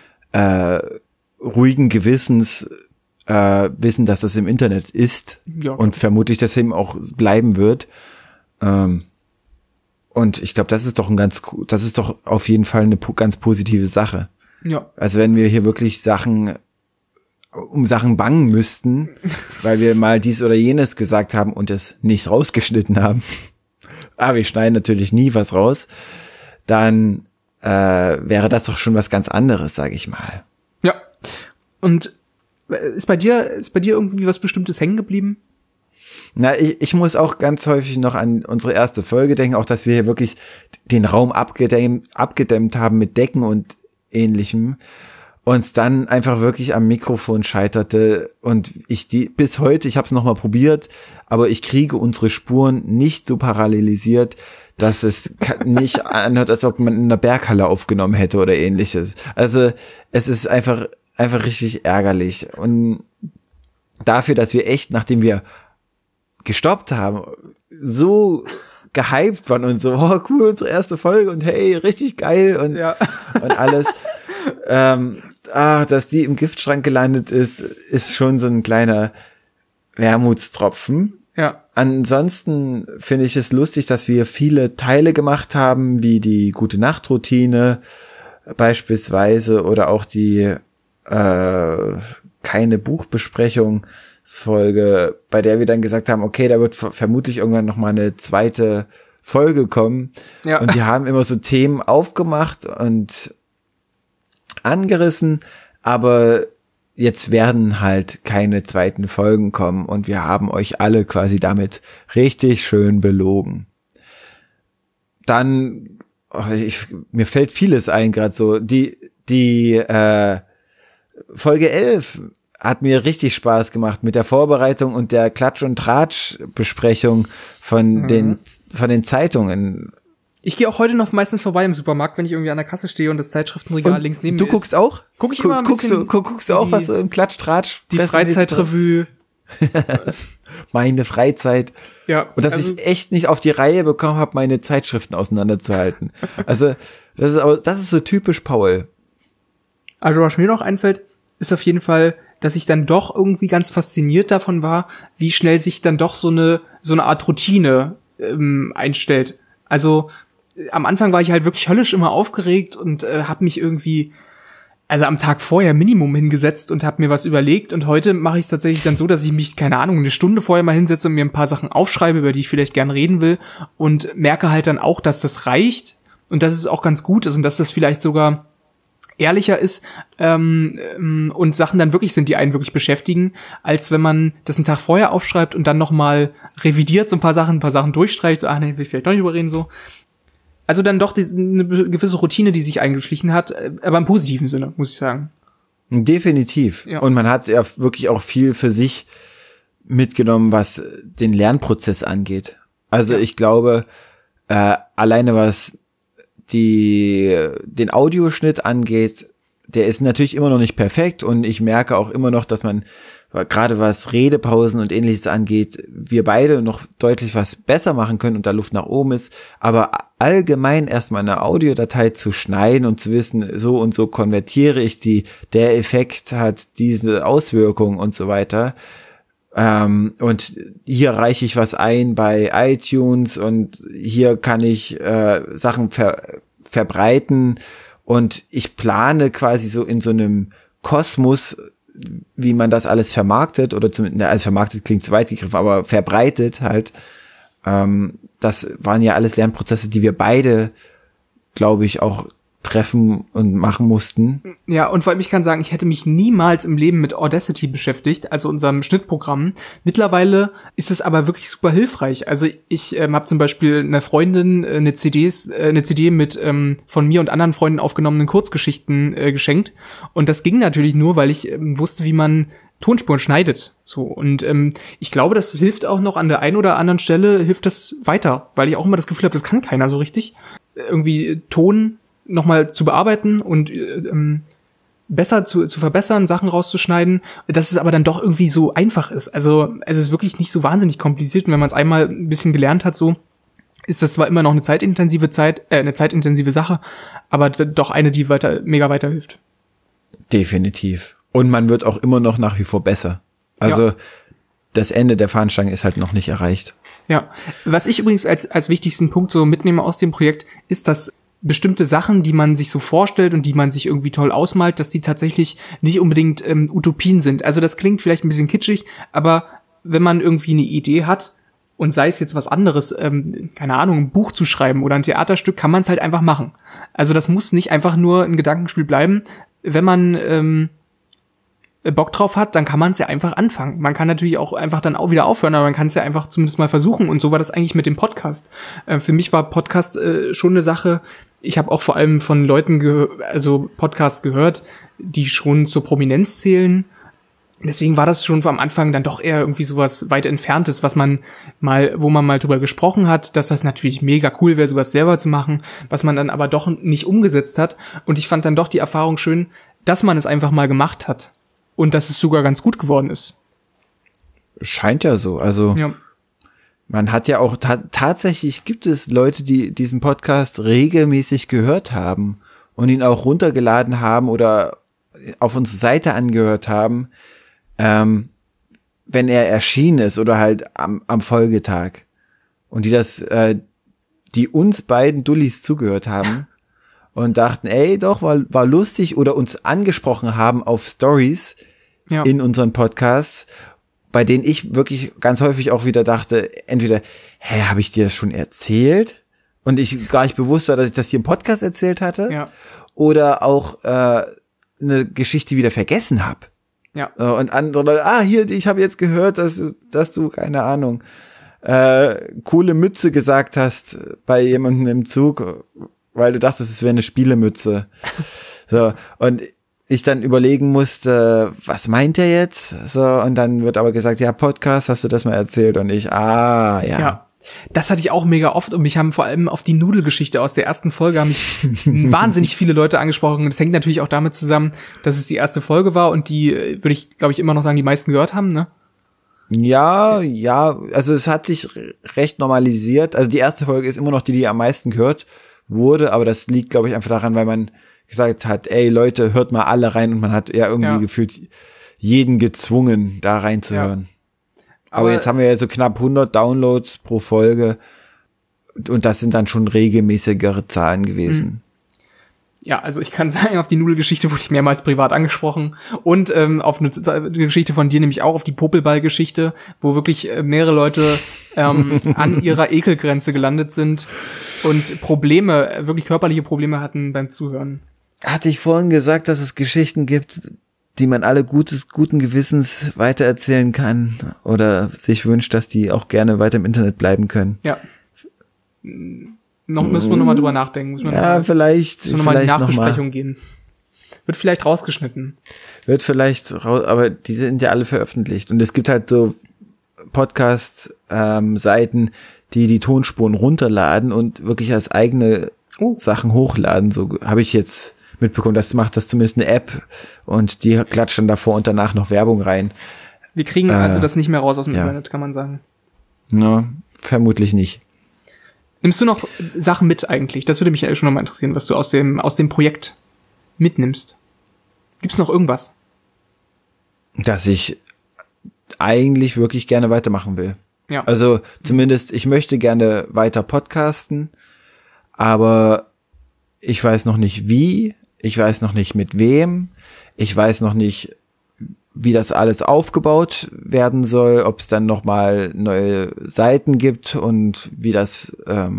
ruhigen Gewissens wissen, dass das im Internet ist und vermutlich das eben auch bleiben wird. Und ich glaube, das ist doch auf jeden Fall eine ganz positive Sache. Ja. Also wenn wir hier wirklich um Sachen bangen müssten, weil wir mal dies oder jenes gesagt haben und es nicht rausgeschnitten haben, aber wir schneiden natürlich nie was raus, dann wäre das doch schon was ganz anderes, sage ich mal. Ja. Und ist bei dir irgendwie was Bestimmtes hängen geblieben? Na, ich muss auch ganz häufig noch an unsere erste Folge denken, auch dass wir hier wirklich den Raum abgedämmt haben mit Decken und Ähnlichem. Uns dann einfach wirklich am Mikrofon scheiterte und bis heute, ich habe es nochmal probiert, aber ich kriege unsere Spuren nicht so parallelisiert, dass es nicht anhört, als ob man in einer Berghalle aufgenommen hätte oder Ähnliches. Also es ist einfach richtig ärgerlich und dafür, dass wir echt, nachdem wir gestoppt haben, so gehypt waren und so, oh cool, unsere erste Folge und hey, richtig geil und alles. Dass die im Giftschrank gelandet ist schon so ein kleiner Wermutstropfen. Ja. Ansonsten finde ich es lustig, dass wir viele Teile gemacht haben, wie die Gute-Nacht-Routine beispielsweise oder auch die keine Buchbesprechungsfolge, bei der wir dann gesagt haben, okay, da wird vermutlich irgendwann noch mal eine zweite Folge kommen. Ja. Und die haben immer so Themen aufgemacht und angerissen, aber jetzt werden halt keine zweiten Folgen kommen und wir haben euch alle quasi damit richtig schön belogen. Dann, mir fällt vieles ein, gerade so, die Folge 11 hat mir richtig Spaß gemacht mit der Vorbereitung und der Klatsch- und Tratsch-Besprechung von den Zeitungen. Ich gehe auch heute noch meistens vorbei im Supermarkt, wenn ich irgendwie an der Kasse stehe und das Zeitschriftenregal links neben mir ist. Du guckst auch? Guck ich immer ein bisschen. Guckst du auch, was so im Klatsch-Tratsch? Die Freizeitrevue. Meine Freizeit. Ja. Und dass ich echt nicht auf die Reihe bekommen habe, meine Zeitschriften auseinanderzuhalten. Also, das ist so typisch Paul. Also, was mir noch einfällt, ist auf jeden Fall, dass ich dann doch irgendwie ganz fasziniert davon war, wie schnell sich dann doch so eine Art Routine einstellt. Also, am Anfang war ich halt wirklich höllisch immer aufgeregt und habe mich irgendwie, also am Tag vorher Minimum hingesetzt und habe mir was überlegt und heute mache ich es tatsächlich dann so, dass ich mich, keine Ahnung, eine Stunde vorher mal hinsetze und mir ein paar Sachen aufschreibe, über die ich vielleicht gern reden will und merke halt dann auch, dass das reicht und dass es auch ganz gut ist und dass das vielleicht sogar ehrlicher ist und Sachen dann wirklich sind, die einen wirklich beschäftigen, als wenn man das einen Tag vorher aufschreibt und dann nochmal revidiert, so ein paar Sachen durchstreicht, so, nee, will ich vielleicht noch nicht überreden, so. Also dann doch eine gewisse Routine, die sich eingeschlichen hat, aber im positiven Sinne, muss ich sagen. Definitiv. Ja. Und man hat ja wirklich auch viel für sich mitgenommen, was den Lernprozess angeht. Also ich glaube, alleine was den Audioschnitt angeht, der ist natürlich immer noch nicht perfekt und ich merke auch immer noch, dass man gerade was Redepausen und Ähnliches angeht, wir beide noch deutlich was besser machen können und da Luft nach oben ist, aber allgemein erstmal eine Audiodatei zu schneiden und zu wissen, so und so konvertiere ich die, der Effekt hat diese Auswirkungen und so weiter. Und hier reiche ich was ein bei iTunes und hier kann ich Sachen verbreiten und ich plane quasi so in so einem Kosmos, wie man das alles vermarktet oder zumindest, also vermarktet klingt zu weit gegriffen, aber verbreitet halt. Das waren ja alles Lernprozesse, die wir beide, glaube ich, auch treffen und machen mussten. Ja, und vor allem ich kann sagen, ich hätte mich niemals im Leben mit Audacity beschäftigt, also unserem Schnittprogramm. Mittlerweile ist es aber wirklich super hilfreich. Also ich habe zum Beispiel einer Freundin eine CD mit von mir und anderen Freunden aufgenommenen Kurzgeschichten geschenkt. Und das ging natürlich nur, weil ich wusste, wie man Tonspuren schneidet. So. Und ich glaube, das hilft auch noch an der einen oder anderen Stelle, hilft das weiter, weil ich auch immer das Gefühl habe, das kann keiner so richtig. Irgendwie Ton nochmal zu bearbeiten und besser zu verbessern, Sachen rauszuschneiden, dass es aber dann doch irgendwie so einfach ist. Also es ist wirklich nicht so wahnsinnig kompliziert und wenn man es einmal ein bisschen gelernt hat, so ist das zwar immer noch eine zeitintensive Sache, aber doch eine, die mega weiterhilft. Definitiv. Und man wird auch immer noch nach wie vor besser. Also das Ende der Fahnenstange ist halt noch nicht erreicht. Ja, was ich übrigens als wichtigsten Punkt so mitnehme aus dem Projekt, ist, dass bestimmte Sachen, die man sich so vorstellt und die man sich irgendwie toll ausmalt, dass die tatsächlich nicht unbedingt Utopien sind. Also das klingt vielleicht ein bisschen kitschig, aber wenn man irgendwie eine Idee hat und sei es jetzt was anderes, keine Ahnung, ein Buch zu schreiben oder ein Theaterstück, kann man es halt einfach machen. Also das muss nicht einfach nur ein Gedankenspiel bleiben. Wenn man Bock drauf hat, dann kann man es ja einfach anfangen. Man kann natürlich auch einfach dann auch wieder aufhören, aber man kann es ja einfach zumindest mal versuchen. Und so war das eigentlich mit dem Podcast. Für mich war Podcast schon eine Sache. Ich habe auch vor allem von Leuten Podcasts gehört, die schon zur Prominenz zählen. Deswegen war das schon am Anfang dann doch eher irgendwie sowas weit Entferntes, wo man mal drüber gesprochen hat, dass das natürlich mega cool wäre, sowas selber zu machen, was man dann aber doch nicht umgesetzt hat. Und ich fand dann doch die Erfahrung schön, dass man es einfach mal gemacht hat. Und dass es sogar ganz gut geworden ist. Scheint ja so. Also man hat ja auch tatsächlich gibt es Leute, die diesen Podcast regelmäßig gehört haben und ihn auch runtergeladen haben oder auf unsere Seite angehört haben, wenn er erschienen ist oder halt am Folgetag. Und die uns beiden Dullis zugehört haben. und dachten, ey, doch, war lustig oder uns angesprochen haben auf Stories in unseren Podcasts, bei denen ich wirklich ganz häufig auch wieder dachte, entweder, habe ich dir das schon erzählt? Und ich gar nicht bewusst war, dass ich das hier im Podcast erzählt hatte. Ja. Oder auch eine Geschichte wieder vergessen habe. Ja. Und andere Leute, hier, ich habe jetzt gehört, dass du, keine Ahnung, coole Mütze gesagt hast bei jemandem im Zug, weil du dachtest, es wäre eine Spielemütze. So, und ich dann überlegen musste, was meint er jetzt? So, und dann wird aber gesagt, ja, Podcast, hast du das mal erzählt? Und ich, ja. Das hatte ich auch mega oft und mich haben vor allem auf die Nudelgeschichte aus der ersten Folge haben mich wahnsinnig viele Leute angesprochen. Das hängt natürlich auch damit zusammen, dass es die erste Folge war und die, würde ich, glaube ich, immer noch sagen, die meisten gehört haben, ne? Ja, also es hat sich recht normalisiert. Also die erste Folge ist immer noch die am meisten gehört wurde, aber das liegt, glaube ich, einfach daran, weil man gesagt hat, ey Leute, hört mal alle rein und man hat ja irgendwie gefühlt jeden gezwungen, da reinzuhören. Ja. Aber jetzt haben wir ja so knapp 100 Downloads pro Folge und das sind dann schon regelmäßigere Zahlen gewesen. Ja, also ich kann sagen, auf die Nudelgeschichte wurde ich mehrmals privat angesprochen und auf eine Geschichte von dir, nämlich auch auf die Popelball-Geschichte, wo wirklich mehrere Leute an ihrer Ekelgrenze gelandet sind und wirklich körperliche Probleme hatten beim Zuhören. Hatte ich vorhin gesagt, dass es Geschichten gibt, die man alle guten Gewissens weitererzählen kann oder sich wünscht, dass die auch gerne weiter im Internet bleiben können? Ja. Müssen wir nochmal drüber nachdenken. Vielleicht nochmal in die Nachbesprechung gehen. Wird vielleicht rausgeschnitten. Aber die sind ja alle veröffentlicht. Und es gibt halt so Podcast-Seiten, die Tonspuren runterladen und wirklich als eigene Sachen hochladen. So habe ich jetzt mitbekommen, das macht das zumindest eine App und die klatscht dann davor und danach noch Werbung rein. Wir kriegen also das nicht mehr raus aus dem Internet, kann man sagen. Na, vermutlich nicht. Nimmst du noch Sachen mit eigentlich? Das würde mich ja schon nochmal interessieren, was du aus dem Projekt mitnimmst. Gibt's noch irgendwas? Dass ich eigentlich wirklich gerne weitermachen will. Ja. Also zumindest, ich möchte gerne weiter podcasten, aber ich weiß noch nicht wie, ich weiß noch nicht mit wem, ich weiß noch nicht, wie das alles aufgebaut werden soll, ob es dann nochmal neue Seiten gibt und wie das,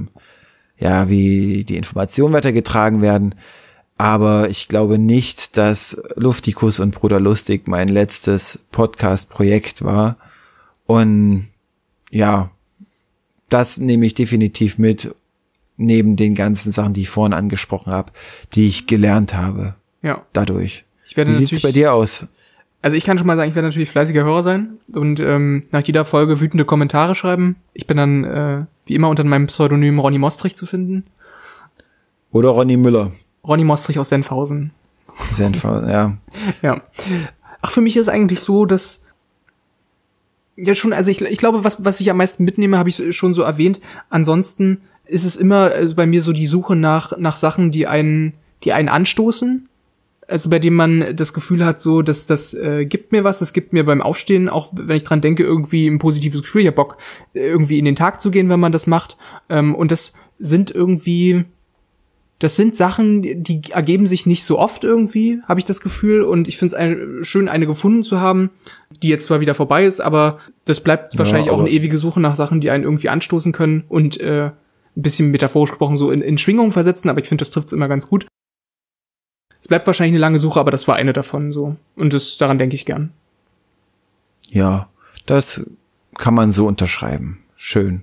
wie die Informationen weitergetragen werden. Aber ich glaube nicht, dass Luftikus und Bruder Lustig mein letztes Podcast-Projekt war. Und ja, das nehme ich definitiv mit, neben den ganzen Sachen, die ich vorhin angesprochen habe, die ich gelernt habe. Ja. Dadurch. Wie sieht's bei dir aus? Also ich kann schon mal sagen, ich werde natürlich fleißiger Hörer sein und nach jeder Folge wütende Kommentare schreiben. Ich bin dann wie immer unter meinem Pseudonym Ronny Mostrich zu finden. Oder Ronny Müller. Ronny Mostrich aus Senfhausen. Senfhausen, ja. Ja. Ach, für mich ist eigentlich so, dass ja schon, also ich glaube, was ich am meisten mitnehme, habe ich schon so erwähnt. Ansonsten ist es immer bei mir so die Suche nach Sachen, die einen anstoßen. Also bei dem man das Gefühl hat, so, dass das gibt mir was, das gibt mir beim Aufstehen, auch wenn ich dran denke, irgendwie ein positives Gefühl, ich hab Bock, irgendwie in den Tag zu gehen, wenn man das macht. Und das sind Sachen, die ergeben sich nicht so oft irgendwie, habe ich das Gefühl. Und ich finde es schön, eine gefunden zu haben, die jetzt zwar wieder vorbei ist, aber das bleibt wahrscheinlich auch eine ewige Suche nach Sachen, die einen irgendwie anstoßen können und ein bisschen metaphorisch gesprochen so in Schwingung versetzen, aber ich finde, das trifft es immer ganz gut. Es bleibt wahrscheinlich eine lange Suche, aber das war eine davon so. Und daran denke ich gern. Ja, das kann man so unterschreiben. Schön.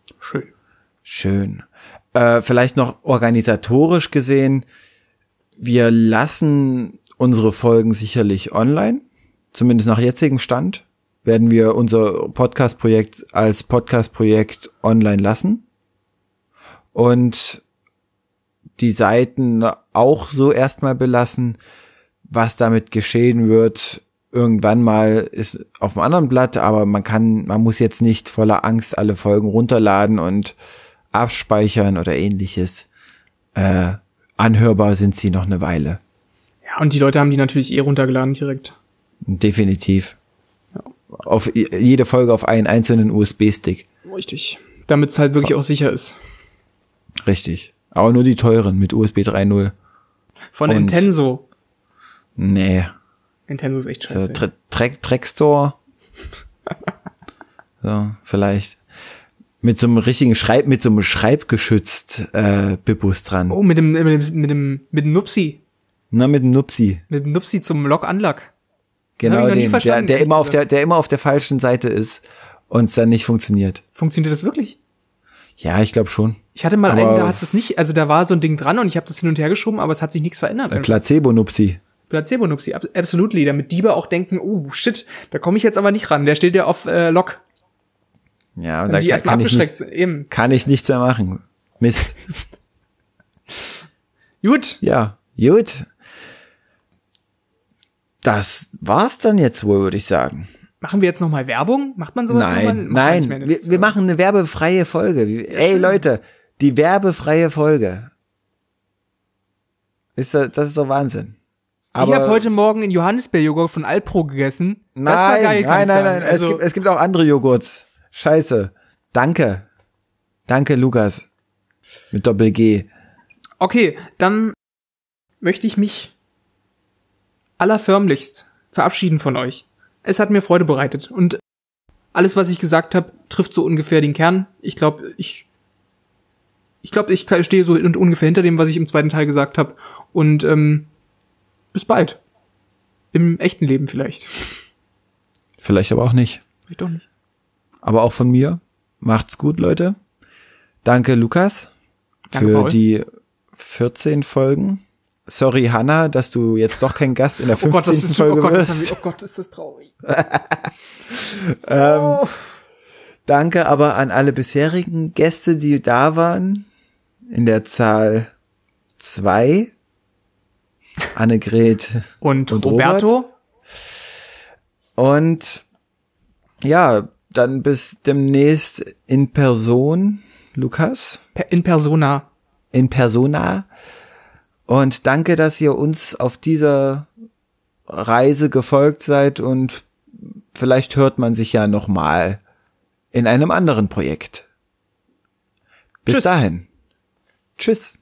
Vielleicht noch organisatorisch gesehen, wir lassen unsere Folgen sicherlich online. Zumindest nach jetzigem Stand werden wir unser Podcast-Projekt als Podcast-Projekt online lassen. Und die Seiten auch so erstmal belassen. Was damit geschehen wird, irgendwann mal ist auf einem anderen Blatt, aber man muss jetzt nicht voller Angst alle Folgen runterladen und abspeichern oder ähnliches. Anhörbar sind sie noch eine Weile. Ja, und die Leute haben die natürlich runtergeladen direkt. Definitiv. Ja. Auf jede Folge auf einen einzelnen USB-Stick. Richtig. Damit es halt wirklich auch sicher ist. Richtig. Aber nur die teuren mit USB 3.0. Von Intenso. Nee. Intenso ist echt scheiße. So, Trackstore. So, vielleicht. Mit so einem richtigen Schreibgeschützt Bibus dran. Oh, mit dem Nupsi. Na, mit dem Nupsi. Mit dem Nupsi zum Lock-Unlock. Genau, der immer auf der falschen Seite ist und es dann nicht funktioniert. Funktioniert das wirklich? Ja, ich glaube schon. Ich hatte mal einen, da hat das nicht, also da war so ein Ding dran und ich habe das hin und her geschoben, aber es hat sich nichts verändert. Placebo-Nupsi. Placebo-Nupsi, absolutely, damit Diebe auch denken, oh shit, da komme ich jetzt aber nicht ran, der steht ja auf Lock. Ja, und da kann ich nichts mehr machen. Mist. Gut. Ja, gut. Das war's dann jetzt wohl, würde ich sagen. Machen wir jetzt nochmal Werbung? Macht man sowas nochmal? Nein, wir machen eine werbefreie Folge. Ey, Leute, die werbefreie Folge. Das ist doch Wahnsinn. Aber ich habe heute Morgen einen Johannisbeerjoghurt von Alpro gegessen. Nein, das war geil, nein. Also, es gibt auch andere Joghurts. Scheiße. Danke, Lukas. Mit Doppel-G. Okay, dann möchte ich mich allerförmlichst verabschieden von euch. Es hat mir Freude bereitet und alles, was ich gesagt habe, trifft so ungefähr den Kern. Ich glaube, ich stehe so ungefähr hinter dem, was ich im zweiten Teil gesagt habe. Und bis bald. Im echten Leben vielleicht. Vielleicht aber auch nicht. Vielleicht doch nicht. Aber auch von mir. Macht's gut, Leute. Danke, Lukas. Danke, für Paul. Die 14 Folgen. Sorry, Hannah, dass du jetzt doch kein Gast in der 15. Folge wirst. Oh Gott, ist das traurig. Danke aber an alle bisherigen Gäste, die da waren. In der Zahl 2. Annegret und Roberto. Und ja, dann bis demnächst in Person, Lukas. In Persona. In Persona. Und danke, dass ihr uns auf dieser Reise gefolgt seid und vielleicht hört man sich ja noch mal in einem anderen Projekt. Bis dahin. Tschüss.